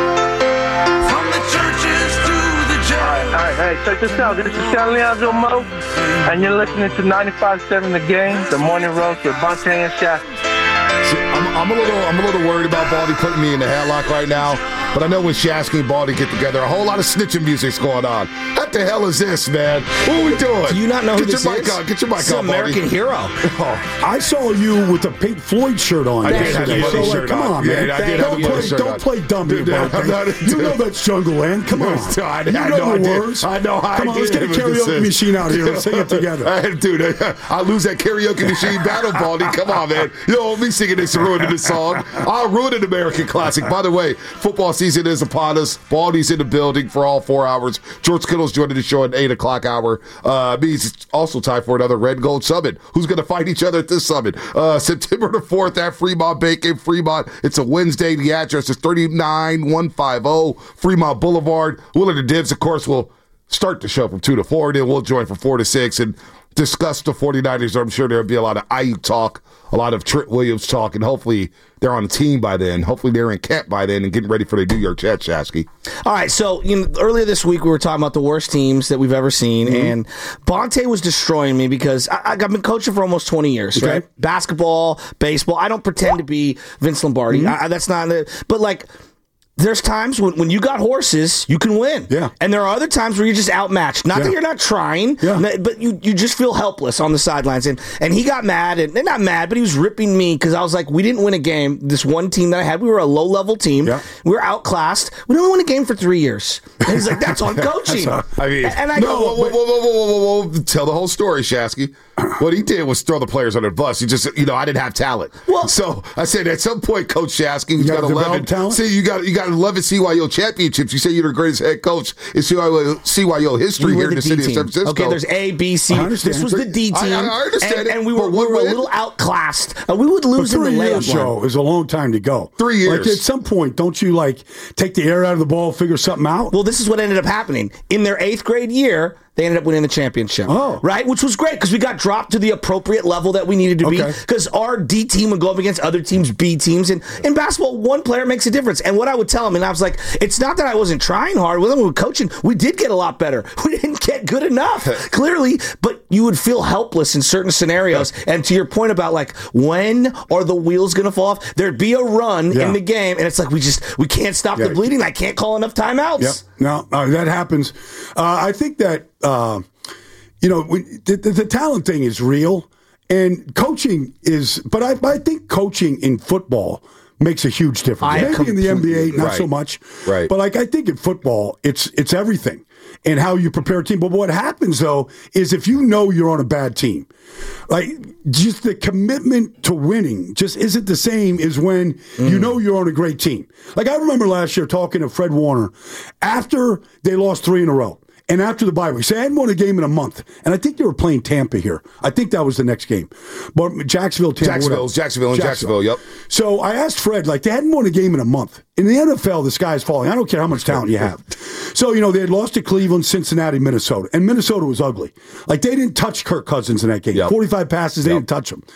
[SPEAKER 6] From the churches to the jails.
[SPEAKER 7] All right, hey, check this out. This is San Leandro Mo, and you're listening to ninety-five point seven The Game, the morning roast with Bonte and Shaq.
[SPEAKER 3] See, I'm, I'm a little, I'm a little worried about Baldy putting me in the headlock right now. But I know when Shasky and Baldy get together, a whole lot of snitching music's going on. What the hell is this, man? What are we doing?
[SPEAKER 4] Do you not know
[SPEAKER 3] Get
[SPEAKER 4] who this
[SPEAKER 3] your mic
[SPEAKER 4] is?
[SPEAKER 3] on. Get your mic
[SPEAKER 4] It's
[SPEAKER 3] on, Baldy.
[SPEAKER 4] American Hero.
[SPEAKER 3] Oh,
[SPEAKER 5] I saw you with a Pink Floyd shirt on.
[SPEAKER 3] I did
[SPEAKER 5] yesterday.
[SPEAKER 3] have a
[SPEAKER 5] So,
[SPEAKER 3] Buddy
[SPEAKER 5] like,
[SPEAKER 3] shirt
[SPEAKER 5] come
[SPEAKER 3] on.
[SPEAKER 5] on,
[SPEAKER 3] Yeah,
[SPEAKER 5] man.
[SPEAKER 3] I did have
[SPEAKER 5] don't
[SPEAKER 3] a Buddy
[SPEAKER 5] play,
[SPEAKER 3] shirt
[SPEAKER 5] don't
[SPEAKER 3] on.
[SPEAKER 5] play dumb here,
[SPEAKER 3] Dude, I'm
[SPEAKER 5] Bonte.
[SPEAKER 3] not into
[SPEAKER 5] You know
[SPEAKER 3] it.
[SPEAKER 5] that's Jungle Land. Come on.
[SPEAKER 3] I, I,
[SPEAKER 5] you
[SPEAKER 3] I
[SPEAKER 5] know,
[SPEAKER 3] know I
[SPEAKER 5] the
[SPEAKER 3] did.
[SPEAKER 5] words.
[SPEAKER 3] I know I
[SPEAKER 5] Come on, let's
[SPEAKER 3] did.
[SPEAKER 5] get a
[SPEAKER 3] What this
[SPEAKER 5] karaoke
[SPEAKER 3] is.
[SPEAKER 5] machine out here. Let's sing it together.
[SPEAKER 3] Hey, dude, I lose that karaoke machine battle, Baldy. Come on, man. You don't want me singing this and ruining this song. I'll ruin an American classic. By the way, football season is upon us. Baldy's in the building for all four hours. George Kittle's joining the show at eight o'clock hour. Uh, means it's also time for another Red Gold Summit. Who's going to fight each other at this summit? Uh, September the fourth at Fremont Bacon, Fremont. It's a Wednesday. The address is thirty-nine one fifty Fremont Boulevard. Willard and Dibs, of course, will start the show from two to four. Then we'll join from four to six and discuss the 49ers. I'm sure there'll be a lot of Ayuk talk, a lot of Trent Williams talk, and hopefully they're on the team by then. Hopefully they're in camp by then and getting ready for the New York Jets, Shasky.
[SPEAKER 4] All right, so you know, earlier this week we were talking about the worst teams that we've ever seen,
[SPEAKER 3] Mm-hmm.
[SPEAKER 4] and Bonte was destroying me because I, I've been coaching for almost twenty years,
[SPEAKER 5] Okay.
[SPEAKER 4] right? Basketball, baseball. I don't pretend to be Vince Lombardi.
[SPEAKER 3] Mm-hmm.
[SPEAKER 4] I, that's not. But like, there's times when, when you got horses, you can win.
[SPEAKER 5] Yeah.
[SPEAKER 4] And there are other times where you're just outmatched. Not
[SPEAKER 5] Yeah.
[SPEAKER 4] that you're not trying,
[SPEAKER 5] Yeah.
[SPEAKER 4] n- but you, you just feel helpless on the sidelines. And and he got mad, and and not mad, but he was ripping me because I was like, we didn't win a game. This one team that I had, we were a low level team.
[SPEAKER 5] Yeah.
[SPEAKER 4] We were outclassed. We didn't win a game for three years. And he's like, that's on coaching.
[SPEAKER 3] I mean,
[SPEAKER 4] and I
[SPEAKER 3] no,
[SPEAKER 4] go,
[SPEAKER 3] whoa, whoa, whoa, whoa, whoa, whoa, whoa. Tell the whole story, Shasky. What he did was throw the players under the bus. He just, you know, I didn't have talent.
[SPEAKER 4] Well,
[SPEAKER 3] so I said at some point, Coach Shasky, who's
[SPEAKER 5] You
[SPEAKER 3] got
[SPEAKER 5] gotta develop
[SPEAKER 3] eleven
[SPEAKER 5] talent?
[SPEAKER 3] See, you got you got eleven C Y O championships. You say you're the greatest head coach in C Y O, C Y O history
[SPEAKER 4] we
[SPEAKER 3] here
[SPEAKER 4] were
[SPEAKER 3] in the
[SPEAKER 4] D
[SPEAKER 3] city
[SPEAKER 4] team.
[SPEAKER 3] of San Francisco.
[SPEAKER 4] Okay, there's A, B, C.
[SPEAKER 5] I understand.
[SPEAKER 4] This was the D team.
[SPEAKER 3] I- I understand
[SPEAKER 4] and,
[SPEAKER 3] it,
[SPEAKER 4] and we were,
[SPEAKER 3] but
[SPEAKER 4] we
[SPEAKER 3] one
[SPEAKER 4] were a
[SPEAKER 3] win?
[SPEAKER 4] little outclassed. Uh, we would lose
[SPEAKER 5] But
[SPEAKER 4] in the
[SPEAKER 5] three years,
[SPEAKER 4] layup
[SPEAKER 5] Joe,
[SPEAKER 4] line.
[SPEAKER 5] is a long time to go.
[SPEAKER 3] Three years.
[SPEAKER 5] Like, at some point, don't you, like, take the air out of the ball, figure something out?
[SPEAKER 4] Well, this is what ended up happening. In their eighth grade year, they ended up winning the championship.
[SPEAKER 5] Oh.
[SPEAKER 4] Right? Which was great because we got dropped to the appropriate level that we needed to be
[SPEAKER 5] Okay.
[SPEAKER 4] because our D team would go up against other teams' B teams. And in basketball, one player makes a difference. And what I would tell them, and I was like, it's not that I wasn't trying hard with them, we were coaching. We did get a lot better. We didn't get good enough, clearly, but you would feel helpless in certain scenarios. And to your point about like, when are the wheels going to fall off? There'd be a run
[SPEAKER 5] Yeah.
[SPEAKER 4] in the game, and it's like, we just, we can't stop
[SPEAKER 5] Yeah.
[SPEAKER 4] the bleeding. I can't call enough timeouts.
[SPEAKER 5] Yep. No, uh, that happens. Uh, I think that, uh, you know, when, the, the, the talent thing is real, and coaching is, but I, I think coaching in football makes a huge difference.
[SPEAKER 4] I
[SPEAKER 5] Maybe in the N B A, not
[SPEAKER 3] Right.
[SPEAKER 5] so much.
[SPEAKER 3] Right.
[SPEAKER 5] But like I think in football, it's it's everything and how you prepare a team. But what happens though is if you know you're on a bad team, like just the commitment to winning just isn't the same as when
[SPEAKER 3] Mm.
[SPEAKER 5] you know you're on a great team. Like I remember last year talking to Fred Warner after they lost three in a row. And after the bye week, so I hadn't won a game in a month, and I think they were playing Tampa here. I think that was the next game, but Jacksonville, Tampa,
[SPEAKER 3] Jacksonville,
[SPEAKER 5] whatever.
[SPEAKER 3] Jacksonville, and Jacksonville, yep.
[SPEAKER 5] So I asked Fred, like they hadn't won a game in a month. In the N F L, the sky is falling. I don't care how much talent you have. So you know they had lost to Cleveland, Cincinnati, Minnesota, and Minnesota was ugly. Like they didn't touch Kirk Cousins in that game.
[SPEAKER 3] Yep.
[SPEAKER 5] Forty-five passes, they
[SPEAKER 3] Yep.
[SPEAKER 5] didn't touch him.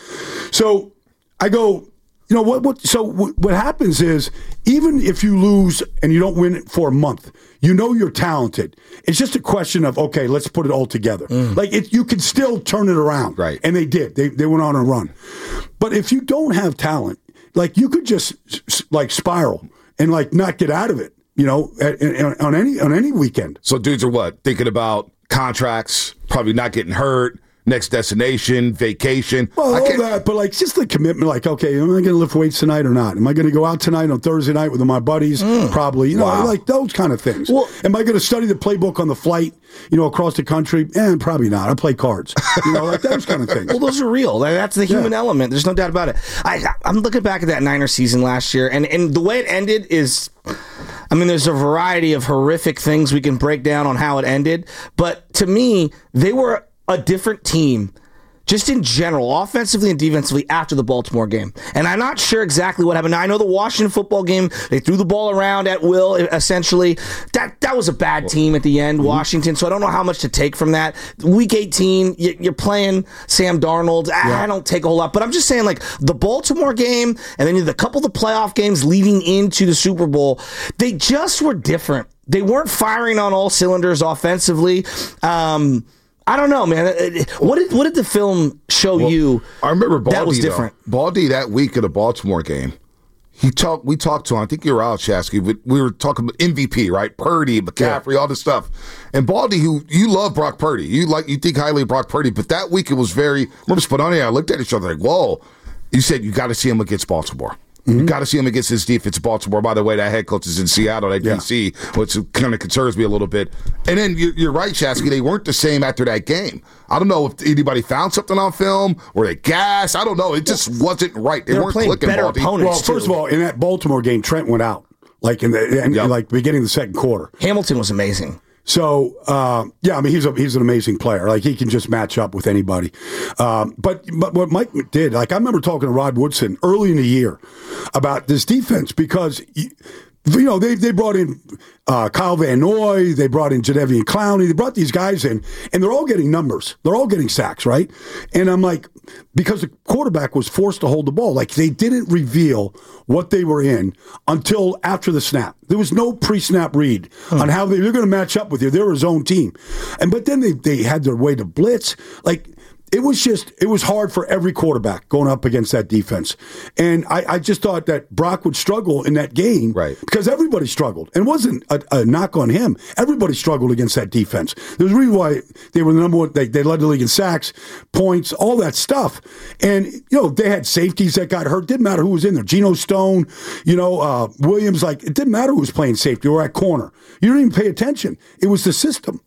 [SPEAKER 5] So I go. You know what? What? So what, what happens is, even if you lose and you don't win it for a month, you know you're talented. It's just a question of okay, let's put it all together. Like it, you can still turn it around,
[SPEAKER 3] Right.
[SPEAKER 5] And they did. They they went on a run. But if you don't have talent, like you could just s- like spiral and like not get out of it. You know, at, at, on any on any weekend.
[SPEAKER 3] So dudes are what? Thinking about contracts, probably not getting hurt, next destination, vacation.
[SPEAKER 5] Well,
[SPEAKER 3] I
[SPEAKER 5] all
[SPEAKER 3] can't-
[SPEAKER 5] that, but like just the commitment, like, okay, am I going to lift weights tonight or not? Am I going to go out tonight on Thursday night with my buddies? Probably, you know,
[SPEAKER 3] Wow.
[SPEAKER 5] like those kind of things.
[SPEAKER 4] Well-
[SPEAKER 5] am I going to study the playbook on the flight, you know, across the country? Eh, probably not. I play cards, you know, like those kind of things.
[SPEAKER 4] Well, those are real. Like, That's the human
[SPEAKER 5] Yeah.
[SPEAKER 4] element. There's no doubt about it. I, I'm looking back at that Niner season last year, and, and the way it ended is, I mean, there's a variety of horrific things we can break down on how it ended. But to me, they were a different team. Just in general, offensively and defensively after the Baltimore game. And I'm not sure exactly what happened. Now, I know the Washington football game, they threw the ball around at will, essentially. That that was a bad team at the end, Washington, so I don't know how much to take from that. Week eighteen, you- you're playing Sam Darnold. I don't take a whole lot. But I'm just saying, like, the Baltimore game and then the couple of the playoff games leading into the Super Bowl, they just were different. They weren't firing on all cylinders offensively. Um... I don't know, man. What did what did the film show
[SPEAKER 3] Well,
[SPEAKER 4] you?
[SPEAKER 3] I remember Baldy,
[SPEAKER 4] that was different.
[SPEAKER 3] Though. Baldy that week of the Baltimore game. He talked. We talked to him. I think you were out, Shasky. We, we were talking about M V P, right? Purdy, McCaffrey, all this stuff. And Baldy, who you love Brock Purdy, you like you think highly of Brock Purdy, but that week it was very. Remember Spadoni and I looked at each other like, "Whoa!" You said you got to see him against Baltimore. You got to see him against his defense, Baltimore. By the way, that head coach is in Seattle, at
[SPEAKER 5] Yeah.
[SPEAKER 3] D C, which kind of concerns me a little bit. And then you're, you're right, Shasky. They weren't the same after that game. I don't know if anybody found something on film or they gassed. I don't know. It just wasn't right. They,
[SPEAKER 4] They were
[SPEAKER 3] weren't
[SPEAKER 4] playing
[SPEAKER 3] clicking.
[SPEAKER 4] better
[SPEAKER 3] Baldy.
[SPEAKER 4] opponents.
[SPEAKER 5] Well, first
[SPEAKER 4] too.
[SPEAKER 5] of all, in that Baltimore game, Trent went out, like in the in,
[SPEAKER 3] Yep.
[SPEAKER 5] like beginning of the second quarter.
[SPEAKER 4] Hamilton was amazing.
[SPEAKER 5] So uh, yeah, I mean he's a, he's an amazing player. Like he can just match up with anybody. Um, but but what Mike did, like I remember talking to Rod Woodson early in the year about this defense because. He, You know, they they brought in uh, Kyle Van Noy, they brought in Jadeveon Clowney, they brought these guys in, and they're all getting numbers. They're all getting sacks, right? And I'm like, because the quarterback was forced to hold the ball. Like, they didn't reveal what they were in until after the snap. There was no pre-snap read on how they, they're going to match up with you. They're his own team. And But then they, they had their way to blitz. Like, it was just, it was hard for every quarterback going up against that defense. And I, I just thought that Brock would struggle in that game.
[SPEAKER 3] Right.
[SPEAKER 5] Because everybody struggled. And it wasn't a, a knock on him. Everybody struggled against that defense. There's a reason why they were the number one, they, they led the league in sacks, points, all that stuff. And, you know, they had safeties that got hurt. Didn't matter who was in there. Geno Stone, you know, uh, Williams, like, it didn't matter who was playing safety or at corner. You didn't even pay attention. It was the system.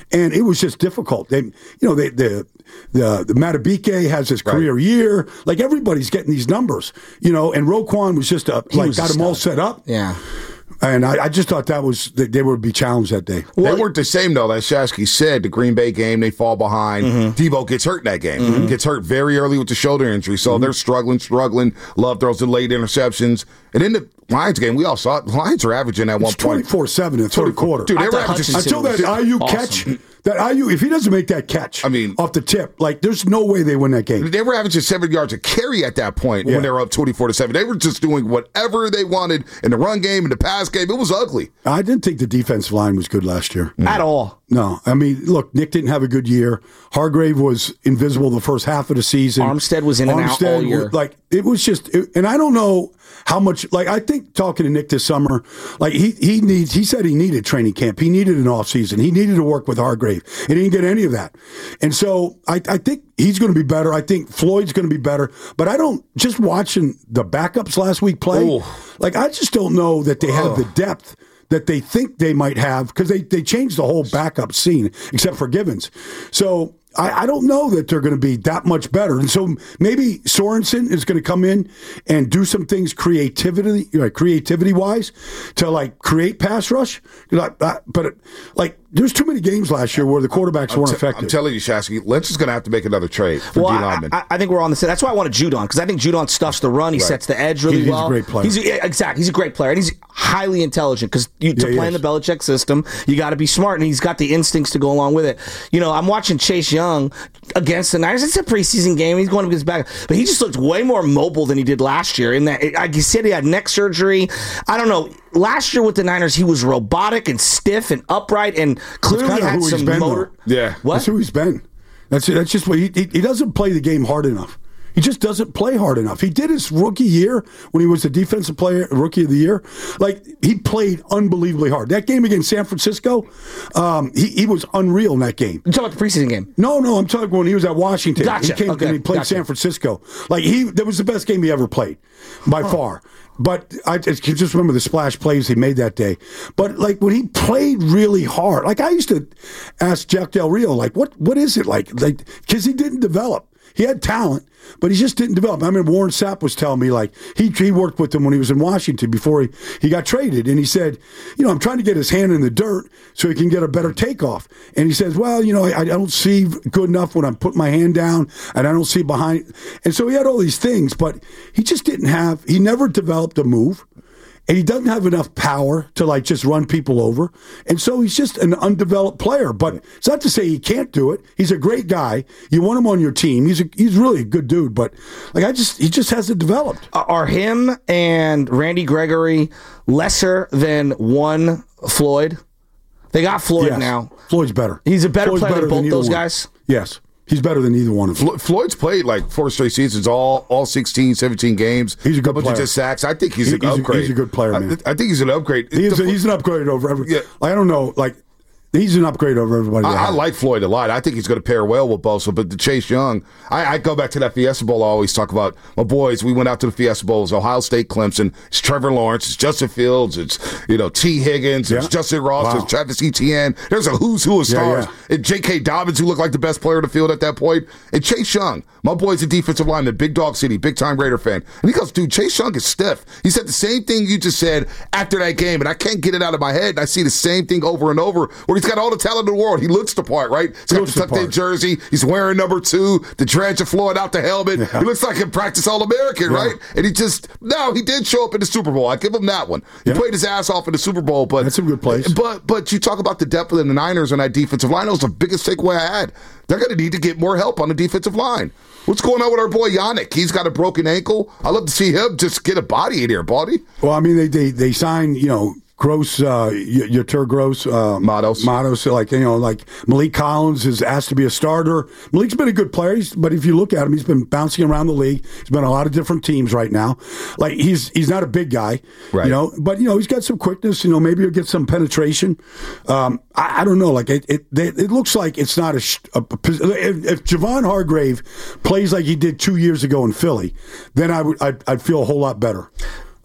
[SPEAKER 5] and it was just difficult. They, you know, they, the the the Matabike has his career right. year. Like everybody's getting these numbers, you know. And Roquan was just a
[SPEAKER 4] He
[SPEAKER 5] like
[SPEAKER 4] was
[SPEAKER 5] got
[SPEAKER 4] a
[SPEAKER 5] them all
[SPEAKER 4] stud.
[SPEAKER 5] set up.
[SPEAKER 4] Yeah.
[SPEAKER 5] And I, I just thought that was that they would be challenged that day.
[SPEAKER 3] Well, they weren't the same though. As Shasky said, the Green Bay game, they fall behind. Mm-hmm. Debo gets hurt in that game. Mm-hmm. Gets hurt very early with the shoulder injury, so mm-hmm. they're struggling, struggling. Love throws the late interceptions, and in the Lions game, we all saw it. The Lions are averaging at one
[SPEAKER 5] it's
[SPEAKER 3] point
[SPEAKER 5] twenty-four seven in the third quarter.
[SPEAKER 3] Dude, they
[SPEAKER 4] I
[SPEAKER 3] were
[SPEAKER 4] thought
[SPEAKER 3] averaging
[SPEAKER 5] until that I U
[SPEAKER 4] awesome.
[SPEAKER 5] catch. That I U, if he doesn't make that catch,
[SPEAKER 3] I mean,
[SPEAKER 5] off the tip, like there's no way they win that game.
[SPEAKER 3] They were averaging seven yards a carry at that point
[SPEAKER 5] Yeah.
[SPEAKER 3] when they were up twenty-four to seven. They were just doing whatever they wanted in the run game, in the pass game. It was ugly.
[SPEAKER 5] I didn't think the defensive line was good last year.
[SPEAKER 4] At all.
[SPEAKER 5] No, I mean, look, Nick didn't have a good year. Hargrave was invisible the first half of the season.
[SPEAKER 4] Armstead was in and out all year.
[SPEAKER 5] was- Like it was just, it, and I don't know how much. Like I think talking to Nick this summer, like he he needs. He said he needed training camp. He needed an off season. He needed to work with Hargrave. He didn't get any of that, and so I, I think he's going to be better. I think Floyd's going to be better. But I don't just watching the backups last week play.
[SPEAKER 3] Ooh.
[SPEAKER 5] Like I just don't know that they have the depth that they think they might have because they, they changed the whole backup scene except for Givens. So I, I don't know that they're going to be that much better. And so maybe Sorensen is going to come in and do some things creativity, like creativity wise to like create pass rush. Like, uh, but it, like there's too many games last year where the quarterbacks
[SPEAKER 3] I'm
[SPEAKER 5] weren't
[SPEAKER 3] t-
[SPEAKER 5] effective.
[SPEAKER 3] I'm telling you, Shasky, Lynch is going to have to make another trade for
[SPEAKER 4] Well,
[SPEAKER 3] D
[SPEAKER 4] I,
[SPEAKER 3] lineman.
[SPEAKER 4] I, I think we're on the same. That's why I wanted Judon, because I think Judon stuffs the run. He
[SPEAKER 3] Right.
[SPEAKER 4] sets the edge really
[SPEAKER 5] He's- he's a
[SPEAKER 4] well.
[SPEAKER 5] great player.
[SPEAKER 4] He's yeah, exactly. He's a great player, and he's highly intelligent. Because to
[SPEAKER 5] Yeah, he
[SPEAKER 4] play in the
[SPEAKER 5] is.
[SPEAKER 4] Belichick system, you got to be smart, and he's got the instincts to go along with it. You know, I'm watching Chase Young against the Niners. It's a preseason game. He's going up against back, but he just looked way more mobile than he did last year. In that, like you said, he had neck surgery. I don't know. Last year with the Niners, he was robotic and stiff and upright, and clearly
[SPEAKER 5] kinda
[SPEAKER 4] had
[SPEAKER 5] who he's
[SPEAKER 4] some
[SPEAKER 5] been,
[SPEAKER 4] motor.
[SPEAKER 5] though.
[SPEAKER 3] Yeah.
[SPEAKER 4] What?
[SPEAKER 5] That's who he's been. That's that's just what he, he he doesn't play the game hard enough. He just doesn't play hard enough. He did his rookie year when he was the defensive player, rookie of the year. Like he played unbelievably hard. That game against San Francisco, um, he he was unreal in that game.
[SPEAKER 4] You talking about the preseason game?
[SPEAKER 5] No, no, I'm talking when he was at Washington.
[SPEAKER 4] Gotcha.
[SPEAKER 5] He came
[SPEAKER 4] Okay.
[SPEAKER 5] and he played
[SPEAKER 4] Gotcha.
[SPEAKER 5] San Francisco. Like he, that was the best game he ever played by far. But I just can just remember the splash plays he made that day. But like when he played really hard, like I used to ask Jack Del Rio, like what what is it like? Like because he didn't develop. He had talent, but he just didn't develop. I mean, Warren Sapp was telling me, like, he he worked with him when he was in Washington before he, he got traded. And he said, you know, I'm trying to get his hand in the dirt so he can get a better takeoff. And he says, well, you know, I, I don't see good enough when I'm putting my hand down, and I don't see behind. And so he had all these things, but he just didn't have, he never developed a move. And he doesn't have enough power to like just run people over. And so he's just an undeveloped player. But it's not to say he can't do it. He's a great guy. You want him on your team. He's a, he's really a good dude. But like I just he just hasn't developed.
[SPEAKER 4] Are him and Randy Gregory lesser than one Floyd? They got Floyd
[SPEAKER 5] Yes.
[SPEAKER 4] now.
[SPEAKER 5] Floyd's better.
[SPEAKER 4] He's a better
[SPEAKER 5] Floyd's
[SPEAKER 4] player than both
[SPEAKER 5] either
[SPEAKER 4] those
[SPEAKER 5] one.
[SPEAKER 4] guys?
[SPEAKER 5] Yes. He's better than either one of them.
[SPEAKER 3] Flo- Floyd's played like four straight seasons, all all sixteen, seventeen games.
[SPEAKER 5] He's a good
[SPEAKER 3] couple
[SPEAKER 5] player.
[SPEAKER 3] of sacks. I think he's,
[SPEAKER 5] He-
[SPEAKER 3] an
[SPEAKER 5] he's a-
[SPEAKER 3] upgrade.
[SPEAKER 5] he's a good player,
[SPEAKER 3] I-
[SPEAKER 5] man.
[SPEAKER 3] I, think he's an upgrade.
[SPEAKER 5] He's,
[SPEAKER 3] The-
[SPEAKER 5] a, he's an upgrade over every.
[SPEAKER 3] Yeah.
[SPEAKER 5] I don't know. Like he's an upgrade over everybody. they
[SPEAKER 3] I, I
[SPEAKER 5] have.
[SPEAKER 3] like Floyd a lot. I think he's going to pair well with Bosa. But the Chase Young, I, I go back to that Fiesta Bowl. I always talk about my boys. We went out to the Fiesta Bowl. It's Ohio State, Clemson. It's Trevor Lawrence. It's Justin Fields. It's you know T. Higgins. It's
[SPEAKER 5] Yeah.
[SPEAKER 3] Justin Ross.
[SPEAKER 5] Wow.
[SPEAKER 3] It's Travis Etienne. There's a who's who of
[SPEAKER 5] Yeah,
[SPEAKER 3] stars.
[SPEAKER 5] yeah.
[SPEAKER 3] And J K. Dobbins, who looked like the best player on the field at that point. And Chase Young, my boy's a defensive lineman, Big Dog City, big time Raider fan. And he goes, dude, Chase Young is stiff. He said the same thing you just said after that game, and I can't get it out of my head. And I see the same thing over and over where he's got all the talent in the world. He looks the part, right? He's got
[SPEAKER 5] looks
[SPEAKER 3] the
[SPEAKER 5] the
[SPEAKER 3] tucked in
[SPEAKER 5] part.
[SPEAKER 3] jersey. He's wearing number two, the dredge of Floyd out the helmet. He looks like a practice All-American,
[SPEAKER 5] Yeah.
[SPEAKER 3] right? And he just, no, he did show up in the Super Bowl. I give him that one. He
[SPEAKER 5] Yeah.
[SPEAKER 3] played his ass off in the Super Bowl, but
[SPEAKER 5] That's some good plays.
[SPEAKER 3] But but you talk about the depth of the Niners on that defensive line. That was the biggest takeaway I had. They're going to need to get more help on the defensive line. What's going on with our boy Yannick? He's got a broken ankle. I'd love to see him just get a body in here, Baldy.
[SPEAKER 5] Well, I mean, they they they signed, you know, Gross, uh, Yatur Gross, uh,
[SPEAKER 3] Matos.
[SPEAKER 5] Matos, like you know, like Malik Collins is asked to be a starter. Malik's been a good player, he's, but if you look at him, he's been bouncing around the league. He's been on a lot of different teams right now. Like he's he's not a big guy,
[SPEAKER 3] Right.
[SPEAKER 5] you know, but you know he's got some quickness. You know, maybe he'll get some penetration. Um, I, I don't know. Like it, it, they, it looks like it's not a. sh- a, a if, if Javon Hargrave plays like he did two years ago in Philly, then I would I'd, I'd feel a whole lot better.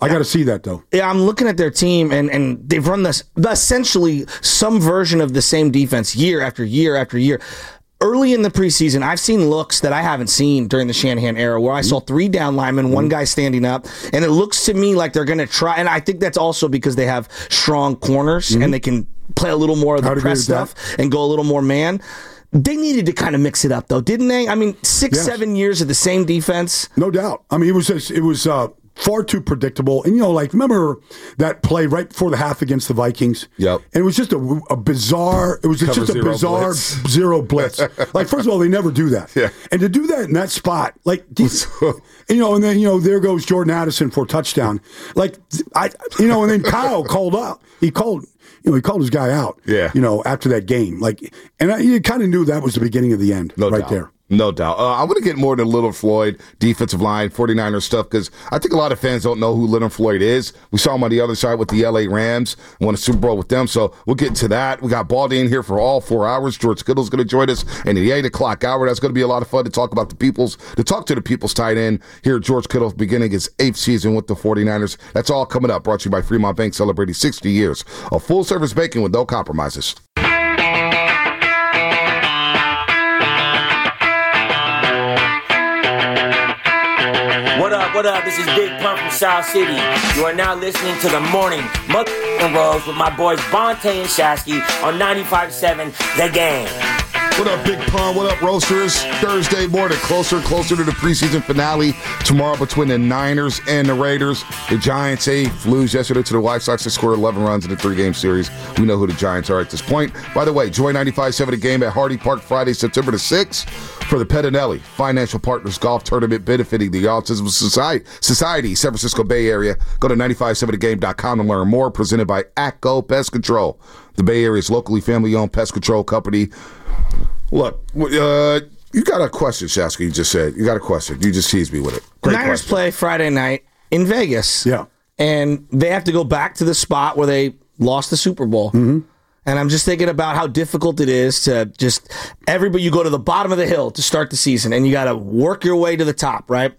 [SPEAKER 5] I got to see that, though.
[SPEAKER 4] Yeah, I'm looking at their team, and, and they've run this essentially some version of the same defense year after year after year. Early in the preseason, I've seen looks that I haven't seen during the Shanahan era where I saw three down linemen, one guy standing up, and it looks to me like they're going to try. And I think that's also because they have strong corners mm-hmm. and they can play a little more of the press stuff and go a little more man. They needed to kind of mix it up, though, didn't they? I mean, six, yes. seven years of the same defense.
[SPEAKER 5] No doubt. I mean, it was just, it was uh, far too predictable. And, you know, like, remember that play right before the half against the Vikings?
[SPEAKER 3] Yep.
[SPEAKER 5] And it was just a, a bizarre, it was just, just a zero bizarre blitz. zero blitz. Like, first of all, they never do that.
[SPEAKER 3] Yeah.
[SPEAKER 5] And to do that in that spot, like, these, you know, and then, you know, there goes Jordan Addison for a touchdown. Like, I, you know, and then Kyle called up. He called. You know, he called his guy out,
[SPEAKER 3] yeah.
[SPEAKER 5] you know, after that game. Like, and I, you kind of knew that was the beginning of the end
[SPEAKER 3] no
[SPEAKER 5] right
[SPEAKER 3] doubt.
[SPEAKER 5] there.
[SPEAKER 3] No doubt. Uh, I want to get more into Leonard Floyd, defensive line, 49ers stuff, because I think a lot of fans don't know who Leonard Floyd is. We saw him on the other side with the L A Rams, won a Super Bowl with them, so we'll get into that. We got Baldy in here for all four hours. George Kittle's going to join us in the eight o'clock hour. That's going to be a lot of fun to talk about the Peoples, to talk to the Peoples tight end here at George Kittle beginning his eighth season with the 49ers. That's all coming up, brought to you by Fremont Bank, celebrating sixty years of full-service banking with no compromises.
[SPEAKER 8] What up, what up? This is Big Pun from South City. You are now listening to the Morning Motherfucking Rose with my boys Bonte and Shasky on ninety-five point seven The Game.
[SPEAKER 3] What up, Big Pun? What up, Roasters? Thursday morning, closer and closer to the preseason finale tomorrow between the Niners and the Raiders. The Giants, A, lose yesterday to the White Sox to score eleven runs in the three-game series. We know who the Giants are at this point. By the way, join ninety-five point seven The Game at Hardy Park Friday, September the sixth for the Pettinelli Financial Partners Golf Tournament benefiting the Autism Society, Society, San Francisco Bay Area. Go to ninety-five point seven the game dot com to learn more. Presented by ACCO Pest Control, the Bay Area's locally family-owned pest control company. Look, uh, you got a question, Shasky, you just said. You got a question. You just teased me with it. Great
[SPEAKER 4] Niners
[SPEAKER 3] question.
[SPEAKER 4] play Friday night in Vegas.
[SPEAKER 5] Yeah.
[SPEAKER 4] And they have to go back to the spot where they lost the Super Bowl.
[SPEAKER 5] Mm-hmm.
[SPEAKER 4] And I'm just thinking about how difficult it is to just, everybody, you go to the bottom of the hill to start the season, and you got to work your way to the top, right?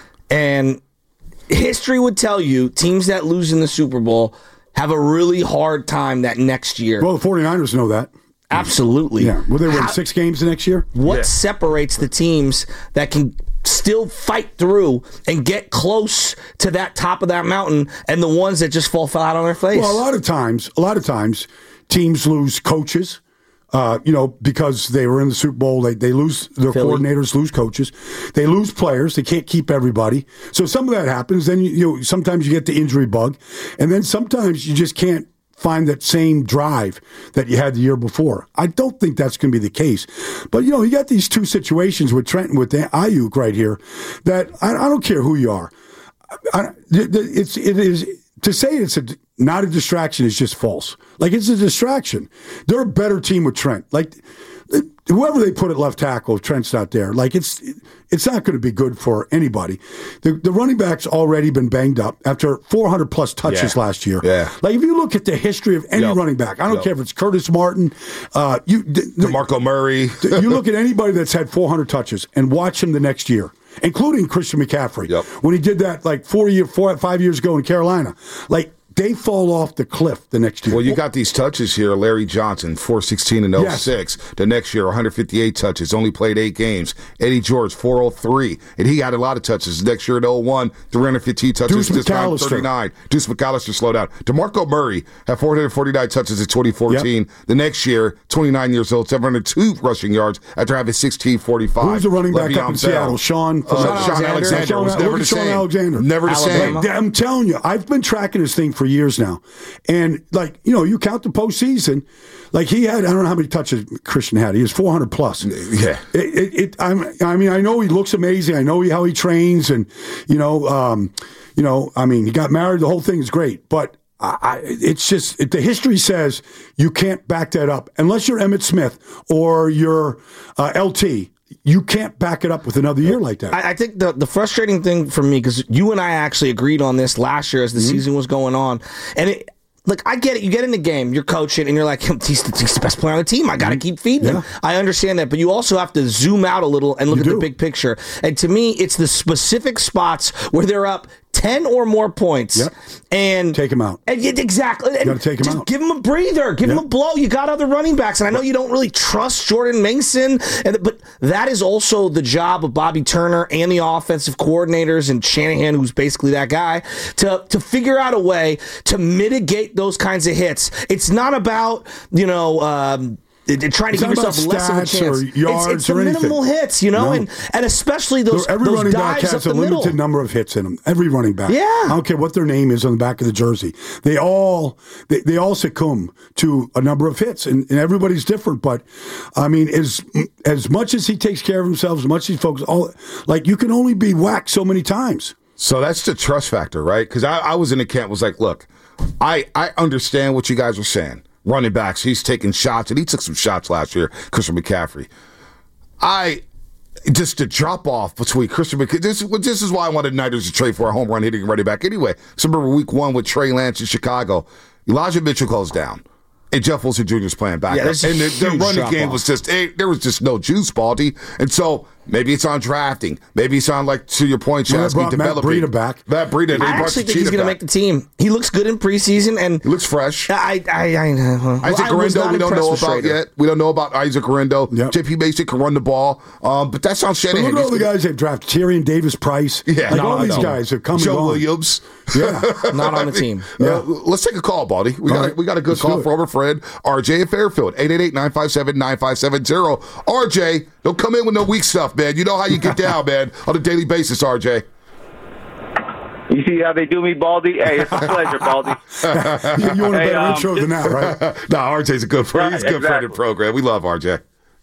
[SPEAKER 4] And history would tell you teams that lose in the Super Bowl have a really hard time that next year.
[SPEAKER 5] Well, the 49ers know that.
[SPEAKER 4] Absolutely.
[SPEAKER 5] Yeah. Will they win How, six games the next year?
[SPEAKER 4] What
[SPEAKER 3] yeah.
[SPEAKER 4] separates the teams that can still fight through and get close to that top of that mountain and the ones that just fall flat on their face?
[SPEAKER 5] Well, a lot of times, a lot of times, teams lose coaches. Uh, you know, because they were in the Super Bowl, they they lose their Philly. Coordinators, lose coaches, they lose players. They can't keep everybody. So some of that happens. Then you, you know, sometimes you get the injury bug, and then sometimes you just can't find that same drive that you had the year before. I don't think that's going to be the case. But, you know, you got these two situations with Trenton, with Ayuk right here, that I, I don't care who you are. I, it's, it is, to say it's a, not a distraction is just false. Like, it's a distraction. They're a better team with Trent. Like, whoever they put at left tackle, if Trent's not there, like, it's it's not going to be good for anybody. The, the running back's already been banged up after four hundred plus touches
[SPEAKER 3] yeah.
[SPEAKER 5] last year.
[SPEAKER 3] Yeah.
[SPEAKER 5] Like, if you look at the history of any
[SPEAKER 3] yep.
[SPEAKER 5] running back, I don't
[SPEAKER 3] yep.
[SPEAKER 5] care if it's Curtis Martin, uh, you, the,
[SPEAKER 3] DeMarco Murray.
[SPEAKER 5] You look at anybody that's had four hundred touches and watch him the next year, including Christian McCaffrey,
[SPEAKER 3] yep.
[SPEAKER 5] when he did that like four year, four, five years ago in Carolina. Like, they fall off the cliff the next year.
[SPEAKER 3] Well, you got these touches here. Larry Johnson, four sixteen and oh six.
[SPEAKER 5] Yes.
[SPEAKER 3] The next year, one hundred fifty-eight touches, only played eight games. Eddie George, four oh three. And he had a lot of touches. Next year at oh one, three hundred fifteen touches.
[SPEAKER 5] Deuce
[SPEAKER 3] this time,
[SPEAKER 5] McAllister.
[SPEAKER 3] thirty-nine. Deuce McAllister slowed down. DeMarco Murray had four hundred forty-nine touches in twenty fourteen. Yep. The next year, twenty-nine years old, seven hundred two rushing yards after having sixteen forty-five.
[SPEAKER 5] Who's the running back
[SPEAKER 3] Le'Veon
[SPEAKER 5] up in
[SPEAKER 3] Bell.
[SPEAKER 5] Seattle? Sean,
[SPEAKER 3] uh,
[SPEAKER 5] Sean,
[SPEAKER 3] Sean Alexander.
[SPEAKER 5] Sean,
[SPEAKER 3] was never the
[SPEAKER 5] Sean
[SPEAKER 3] same.
[SPEAKER 5] Alexander.
[SPEAKER 3] Never the same.
[SPEAKER 5] Like, I'm telling you, I've been tracking this thing for years now. And, like, you know, you count the postseason, like, he had, I don't know how many touches Christian had. He was four hundred plus.
[SPEAKER 3] Yeah.
[SPEAKER 5] It, it, it, I'm, I mean, I know he looks amazing. I know he, how he trains. And, you know, um, you know, I mean, he got married. The whole thing is great. But I, I, it's just, it, the history says you can't back that up. Unless you're Emmitt Smith or you're uh, L T. You can't back it up with another year like that.
[SPEAKER 4] I, I think the, the frustrating thing for me, because you and I actually agreed on this last year as the mm-hmm. season was going on, and it, look, I get it. You get in the game, you're coaching, and you're like, he's the, he's the best player on the team. I got to keep feeding
[SPEAKER 5] yeah.
[SPEAKER 4] him. I understand that, but you also have to zoom out a little and look
[SPEAKER 5] you
[SPEAKER 4] at
[SPEAKER 5] do.
[SPEAKER 4] the big picture. And to me, it's the specific spots where they're up ten or more points,
[SPEAKER 5] Yep.
[SPEAKER 4] and
[SPEAKER 5] Take him out.
[SPEAKER 4] And, yeah, exactly.
[SPEAKER 5] You got to take him
[SPEAKER 4] just
[SPEAKER 5] out.
[SPEAKER 4] Give him a breather. Give
[SPEAKER 5] Yep.
[SPEAKER 4] him a blow. You got other running backs, and I know you don't really trust Jordan Mason, and but that is also the job of Bobby Turner and the offensive coordinators and Shanahan, who's basically that guy, to to figure out a way to mitigate those kinds of hits. It's not about you know. Um, trying to
[SPEAKER 5] It's
[SPEAKER 4] give
[SPEAKER 5] not
[SPEAKER 4] yourself
[SPEAKER 5] about
[SPEAKER 4] less of a
[SPEAKER 5] stats
[SPEAKER 4] chance.
[SPEAKER 5] or yards
[SPEAKER 4] it's, it's the
[SPEAKER 5] or anything.
[SPEAKER 4] minimal hits, you know,
[SPEAKER 5] No.
[SPEAKER 4] and and especially those,
[SPEAKER 5] Every
[SPEAKER 4] those
[SPEAKER 5] running back
[SPEAKER 4] dives
[SPEAKER 5] has
[SPEAKER 4] up
[SPEAKER 5] a
[SPEAKER 4] the
[SPEAKER 5] limited
[SPEAKER 4] middle.
[SPEAKER 5] number of hits in them. Every running back.
[SPEAKER 4] Yeah.
[SPEAKER 5] I don't care what their name is on the back of the jersey. They all they, they all succumb to a number of hits, and, and everybody's different. But I mean, as as much as he takes care of himself, as much as he focuses, all like you can only be whacked so many times.
[SPEAKER 3] So that's the trust factor, right? Because I, I was in the camp, was like, look, I, I understand what you guys are saying. Running backs, he's taking shots, and he took some shots last year, Christian McCaffrey. I just the drop off between Christian McCaffrey. This, this is why I wanted Niners to trade for a home run hitting running back anyway. So remember week one with Trey Lance in Chicago, Elijah Mitchell goes down. And Jeff Wilson Junior is playing back.
[SPEAKER 4] Yeah,
[SPEAKER 3] up. And the, the running game was just, it, there was just no juice, Baldy. And so maybe it's on drafting. Maybe it's on, like, to your point,
[SPEAKER 5] Well, they
[SPEAKER 3] Shasky,
[SPEAKER 5] brought Matt
[SPEAKER 3] developing.
[SPEAKER 5] Breida back.
[SPEAKER 3] Matt Breida. They
[SPEAKER 4] I
[SPEAKER 3] brought
[SPEAKER 4] actually
[SPEAKER 3] the
[SPEAKER 4] think he's
[SPEAKER 3] Cheetah
[SPEAKER 4] going to
[SPEAKER 3] back.
[SPEAKER 4] make the team. He looks good in preseason, and
[SPEAKER 3] He looks fresh.
[SPEAKER 4] I, I, I, well,
[SPEAKER 3] Isaac
[SPEAKER 4] I was
[SPEAKER 3] Garendo,
[SPEAKER 4] not
[SPEAKER 3] we don't
[SPEAKER 4] impressed
[SPEAKER 3] know
[SPEAKER 4] with
[SPEAKER 3] about
[SPEAKER 4] Schrader.
[SPEAKER 3] yet. We don't know about Isaac Garendo.
[SPEAKER 5] Yep.
[SPEAKER 3] J P Mason can run the ball. Um, but that's on
[SPEAKER 5] But
[SPEAKER 3] Shanahan.
[SPEAKER 5] look at all the
[SPEAKER 3] He's-
[SPEAKER 5] guys they drafted. Tyrion Davis Price.
[SPEAKER 3] Yeah,
[SPEAKER 5] like
[SPEAKER 3] no,
[SPEAKER 5] all
[SPEAKER 3] I
[SPEAKER 5] these
[SPEAKER 3] know.
[SPEAKER 5] guys have come
[SPEAKER 3] Joe
[SPEAKER 5] and gone.
[SPEAKER 3] Williams.
[SPEAKER 5] Yeah.
[SPEAKER 4] Not on the team.
[SPEAKER 3] Uh, let's take a call, Baldy. We
[SPEAKER 5] All
[SPEAKER 3] got
[SPEAKER 5] right.
[SPEAKER 3] a, we got a good
[SPEAKER 5] Let's do
[SPEAKER 3] call
[SPEAKER 5] it.
[SPEAKER 3] from our friend R J in Fairfield. eight eight eight, nine five seven, nine five seven zero. R J, don't come in with no weak stuff, man. You know how you get down, man, on a daily basis, R J.
[SPEAKER 7] You see how they do me, Baldy? Hey, it's a pleasure, Baldy.
[SPEAKER 5] you, you want a
[SPEAKER 7] Hey,
[SPEAKER 5] better
[SPEAKER 7] um,
[SPEAKER 5] intro than that, right?
[SPEAKER 3] No, R J's a good friend. He's a
[SPEAKER 7] Right,
[SPEAKER 3] good friend of the
[SPEAKER 7] exactly.
[SPEAKER 3] program. We love R J.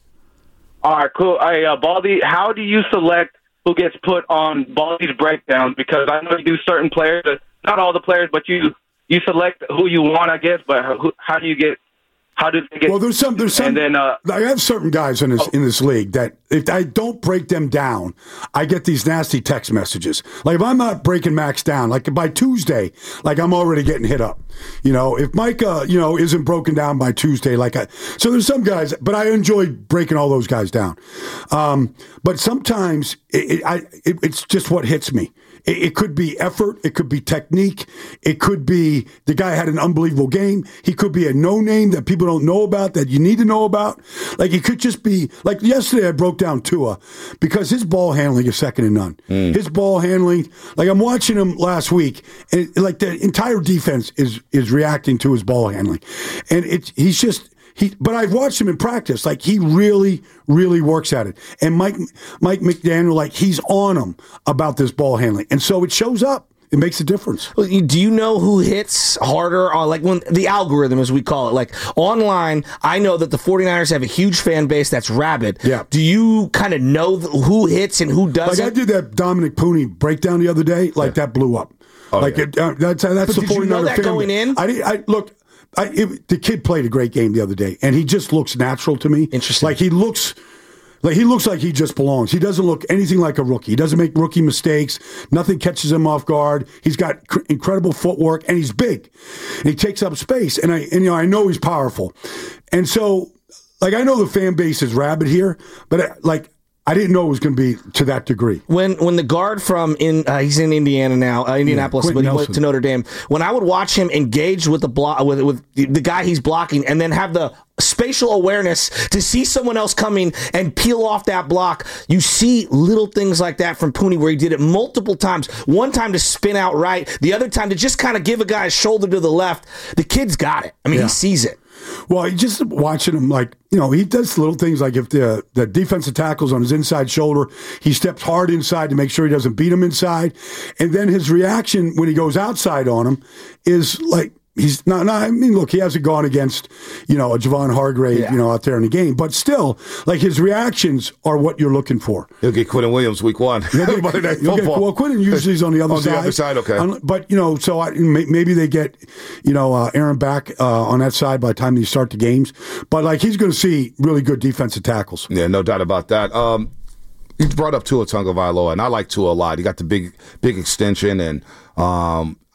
[SPEAKER 7] All right, cool. Hey, uh, Baldy, how do you select who gets put on Baldy's breakdowns? Because I know you do certain players, uh, not all the players, but you you select who you want, I guess. But who, how do you get? How do they get?
[SPEAKER 5] Well, there's some. There's some.
[SPEAKER 7] And then, uh,
[SPEAKER 5] I have certain guys in this in this league that if I don't break them down, I get these nasty text messages. Like if I'm not breaking Max down, like by Tuesday, like I'm already getting hit up. You know, if Mike, uh, you know, isn't broken down by Tuesday, like I. So there's some guys, but I enjoy breaking all those guys down. Um, but sometimes it, it, I, it, it's just what hits me. It, it could be effort. It could be technique. It could be the guy had an unbelievable game. He could be a no name that people don't know about that you need to know about. Like it could just be like yesterday I broke down Tua because his ball handling is second to none.
[SPEAKER 3] Mm.
[SPEAKER 5] His ball handling, like I'm watching him last week, and like the entire defense is is reacting to his ball handling, and it's he's just. He, but I've watched him in practice. Like he really, really works at it. And Mike, Mike McDaniel, like he's on him about this ball handling, and so it shows up. It makes a difference.
[SPEAKER 4] Well, you- Do you know who hits harder on, like, when the algorithm, as we call it, like online? I know that the 49ers have a huge fan base that's rabid.
[SPEAKER 5] Yeah.
[SPEAKER 4] Do you kind of know th- who hits and who
[SPEAKER 5] Like
[SPEAKER 4] doesn't?
[SPEAKER 5] I did that Dominic Pooney breakdown the other day. Like that blew up.
[SPEAKER 3] Oh,
[SPEAKER 5] like
[SPEAKER 3] yeah.
[SPEAKER 5] it, uh, that's that's
[SPEAKER 4] But
[SPEAKER 5] the
[SPEAKER 4] did you know
[SPEAKER 5] 49er
[SPEAKER 4] that
[SPEAKER 5] fan
[SPEAKER 4] going
[SPEAKER 5] base.
[SPEAKER 4] in?
[SPEAKER 5] I did. I look. I, it, the kid played a great game the other day, and he just looks natural to me.
[SPEAKER 4] Interesting.
[SPEAKER 5] Like he looks, like he looks like he just belongs. He doesn't look anything like a rookie. He doesn't make rookie mistakes. Nothing catches him off guard. He's got cr- incredible footwork, and he's big. And he takes up space, and I and you know I know he's powerful, and so like I know the fan base is rabid here, but I, like. I didn't know it was going to be to that degree.
[SPEAKER 4] when when the guard from in uh, he's in Indiana now, uh, Indianapolis,
[SPEAKER 5] Quentin
[SPEAKER 4] but he
[SPEAKER 5] Nelson.
[SPEAKER 4] went to Notre Dame. When I would watch him engage with the block with with the guy he's blocking, and then have the spatial awareness to see someone else coming and peel off that block, you see little things like that from Pooney where he did it multiple times. One time to spin out right, the other time to just kind of give a guy a shoulder to the left. The kid's got it. I mean,
[SPEAKER 5] Yeah.
[SPEAKER 4] he sees it.
[SPEAKER 5] Well, just watching him, like, you know, he does little things like if the, the defensive tackle's on his inside shoulder, he steps hard inside to make sure he doesn't beat him inside. And then his reaction when he goes outside on him is like, he's not, not, I mean, look, he hasn't gone against, you know, a Javon Hargrave,
[SPEAKER 4] Yeah.
[SPEAKER 5] you know, out there in the game. But still, like, his reactions are what you're looking for.
[SPEAKER 3] He'll get Quentin Williams week one. Monday Night
[SPEAKER 5] You'll get,
[SPEAKER 3] Football.
[SPEAKER 5] well, Quentin usually is on the other
[SPEAKER 3] On the
[SPEAKER 5] side.
[SPEAKER 3] other side, okay.
[SPEAKER 5] Un- But, you know, so I, may- maybe they get, you know, uh, Aaron back uh, on that side by the time they start the games. But, like, he's going to see really good defensive tackles.
[SPEAKER 3] Yeah, no doubt about that. Um, you brought up Tua Tagovailoa, and I like Tua a lot. He got the big, big extension, and um,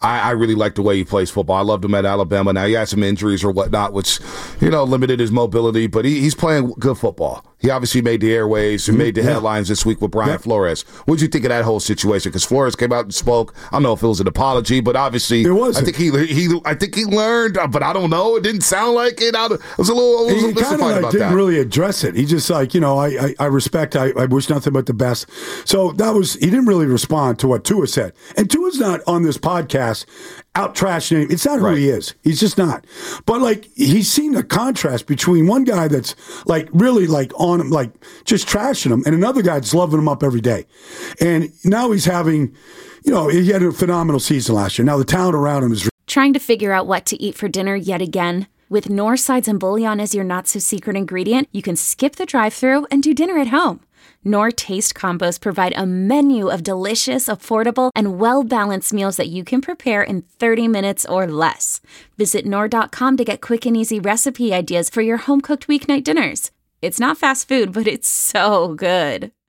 [SPEAKER 3] I, I really like the way he plays football. I loved him at Alabama. Now, he had some injuries or whatnot, which, you know, limited his mobility, but he, he's playing good football. He obviously made the airways and made the
[SPEAKER 5] yeah.
[SPEAKER 3] headlines this week with Brian
[SPEAKER 5] yeah.
[SPEAKER 3] Flores. What did you think of that whole situation? Because Flores came out and spoke. I don't know if it was an apology, but obviously,
[SPEAKER 5] it was.
[SPEAKER 3] I think he he I think he learned, but I don't know. It didn't sound like it. I was a little, I was
[SPEAKER 5] he
[SPEAKER 3] mystified
[SPEAKER 5] kind of like
[SPEAKER 3] about
[SPEAKER 5] didn't
[SPEAKER 3] that.
[SPEAKER 5] really address it. He just like, you know, I I, I respect. I, I wish nothing but the best. So that was he didn't really respond to what Tua said. And Tua's not on this podcast out trashing him. It's not who
[SPEAKER 3] Right.
[SPEAKER 5] he is. He's just not. But like he's seen the contrast between one guy that's like really like on him, like just trashing him, and another guy that's loving him up every day. And now he's having, you know, he had a phenomenal season last year. Now the talent around him is.
[SPEAKER 9] Trying to figure out what to eat for dinner yet again? With Knorr sides and bouillon as your not-so-secret ingredient, you can skip the drive-thru and do dinner at home. Knorr Taste Combos provide a menu of delicious, affordable, and well-balanced meals that you can prepare in thirty minutes or less. Visit Knorr dot com to get quick and easy recipe ideas for your home-cooked weeknight dinners. It's not fast food, but it's so good.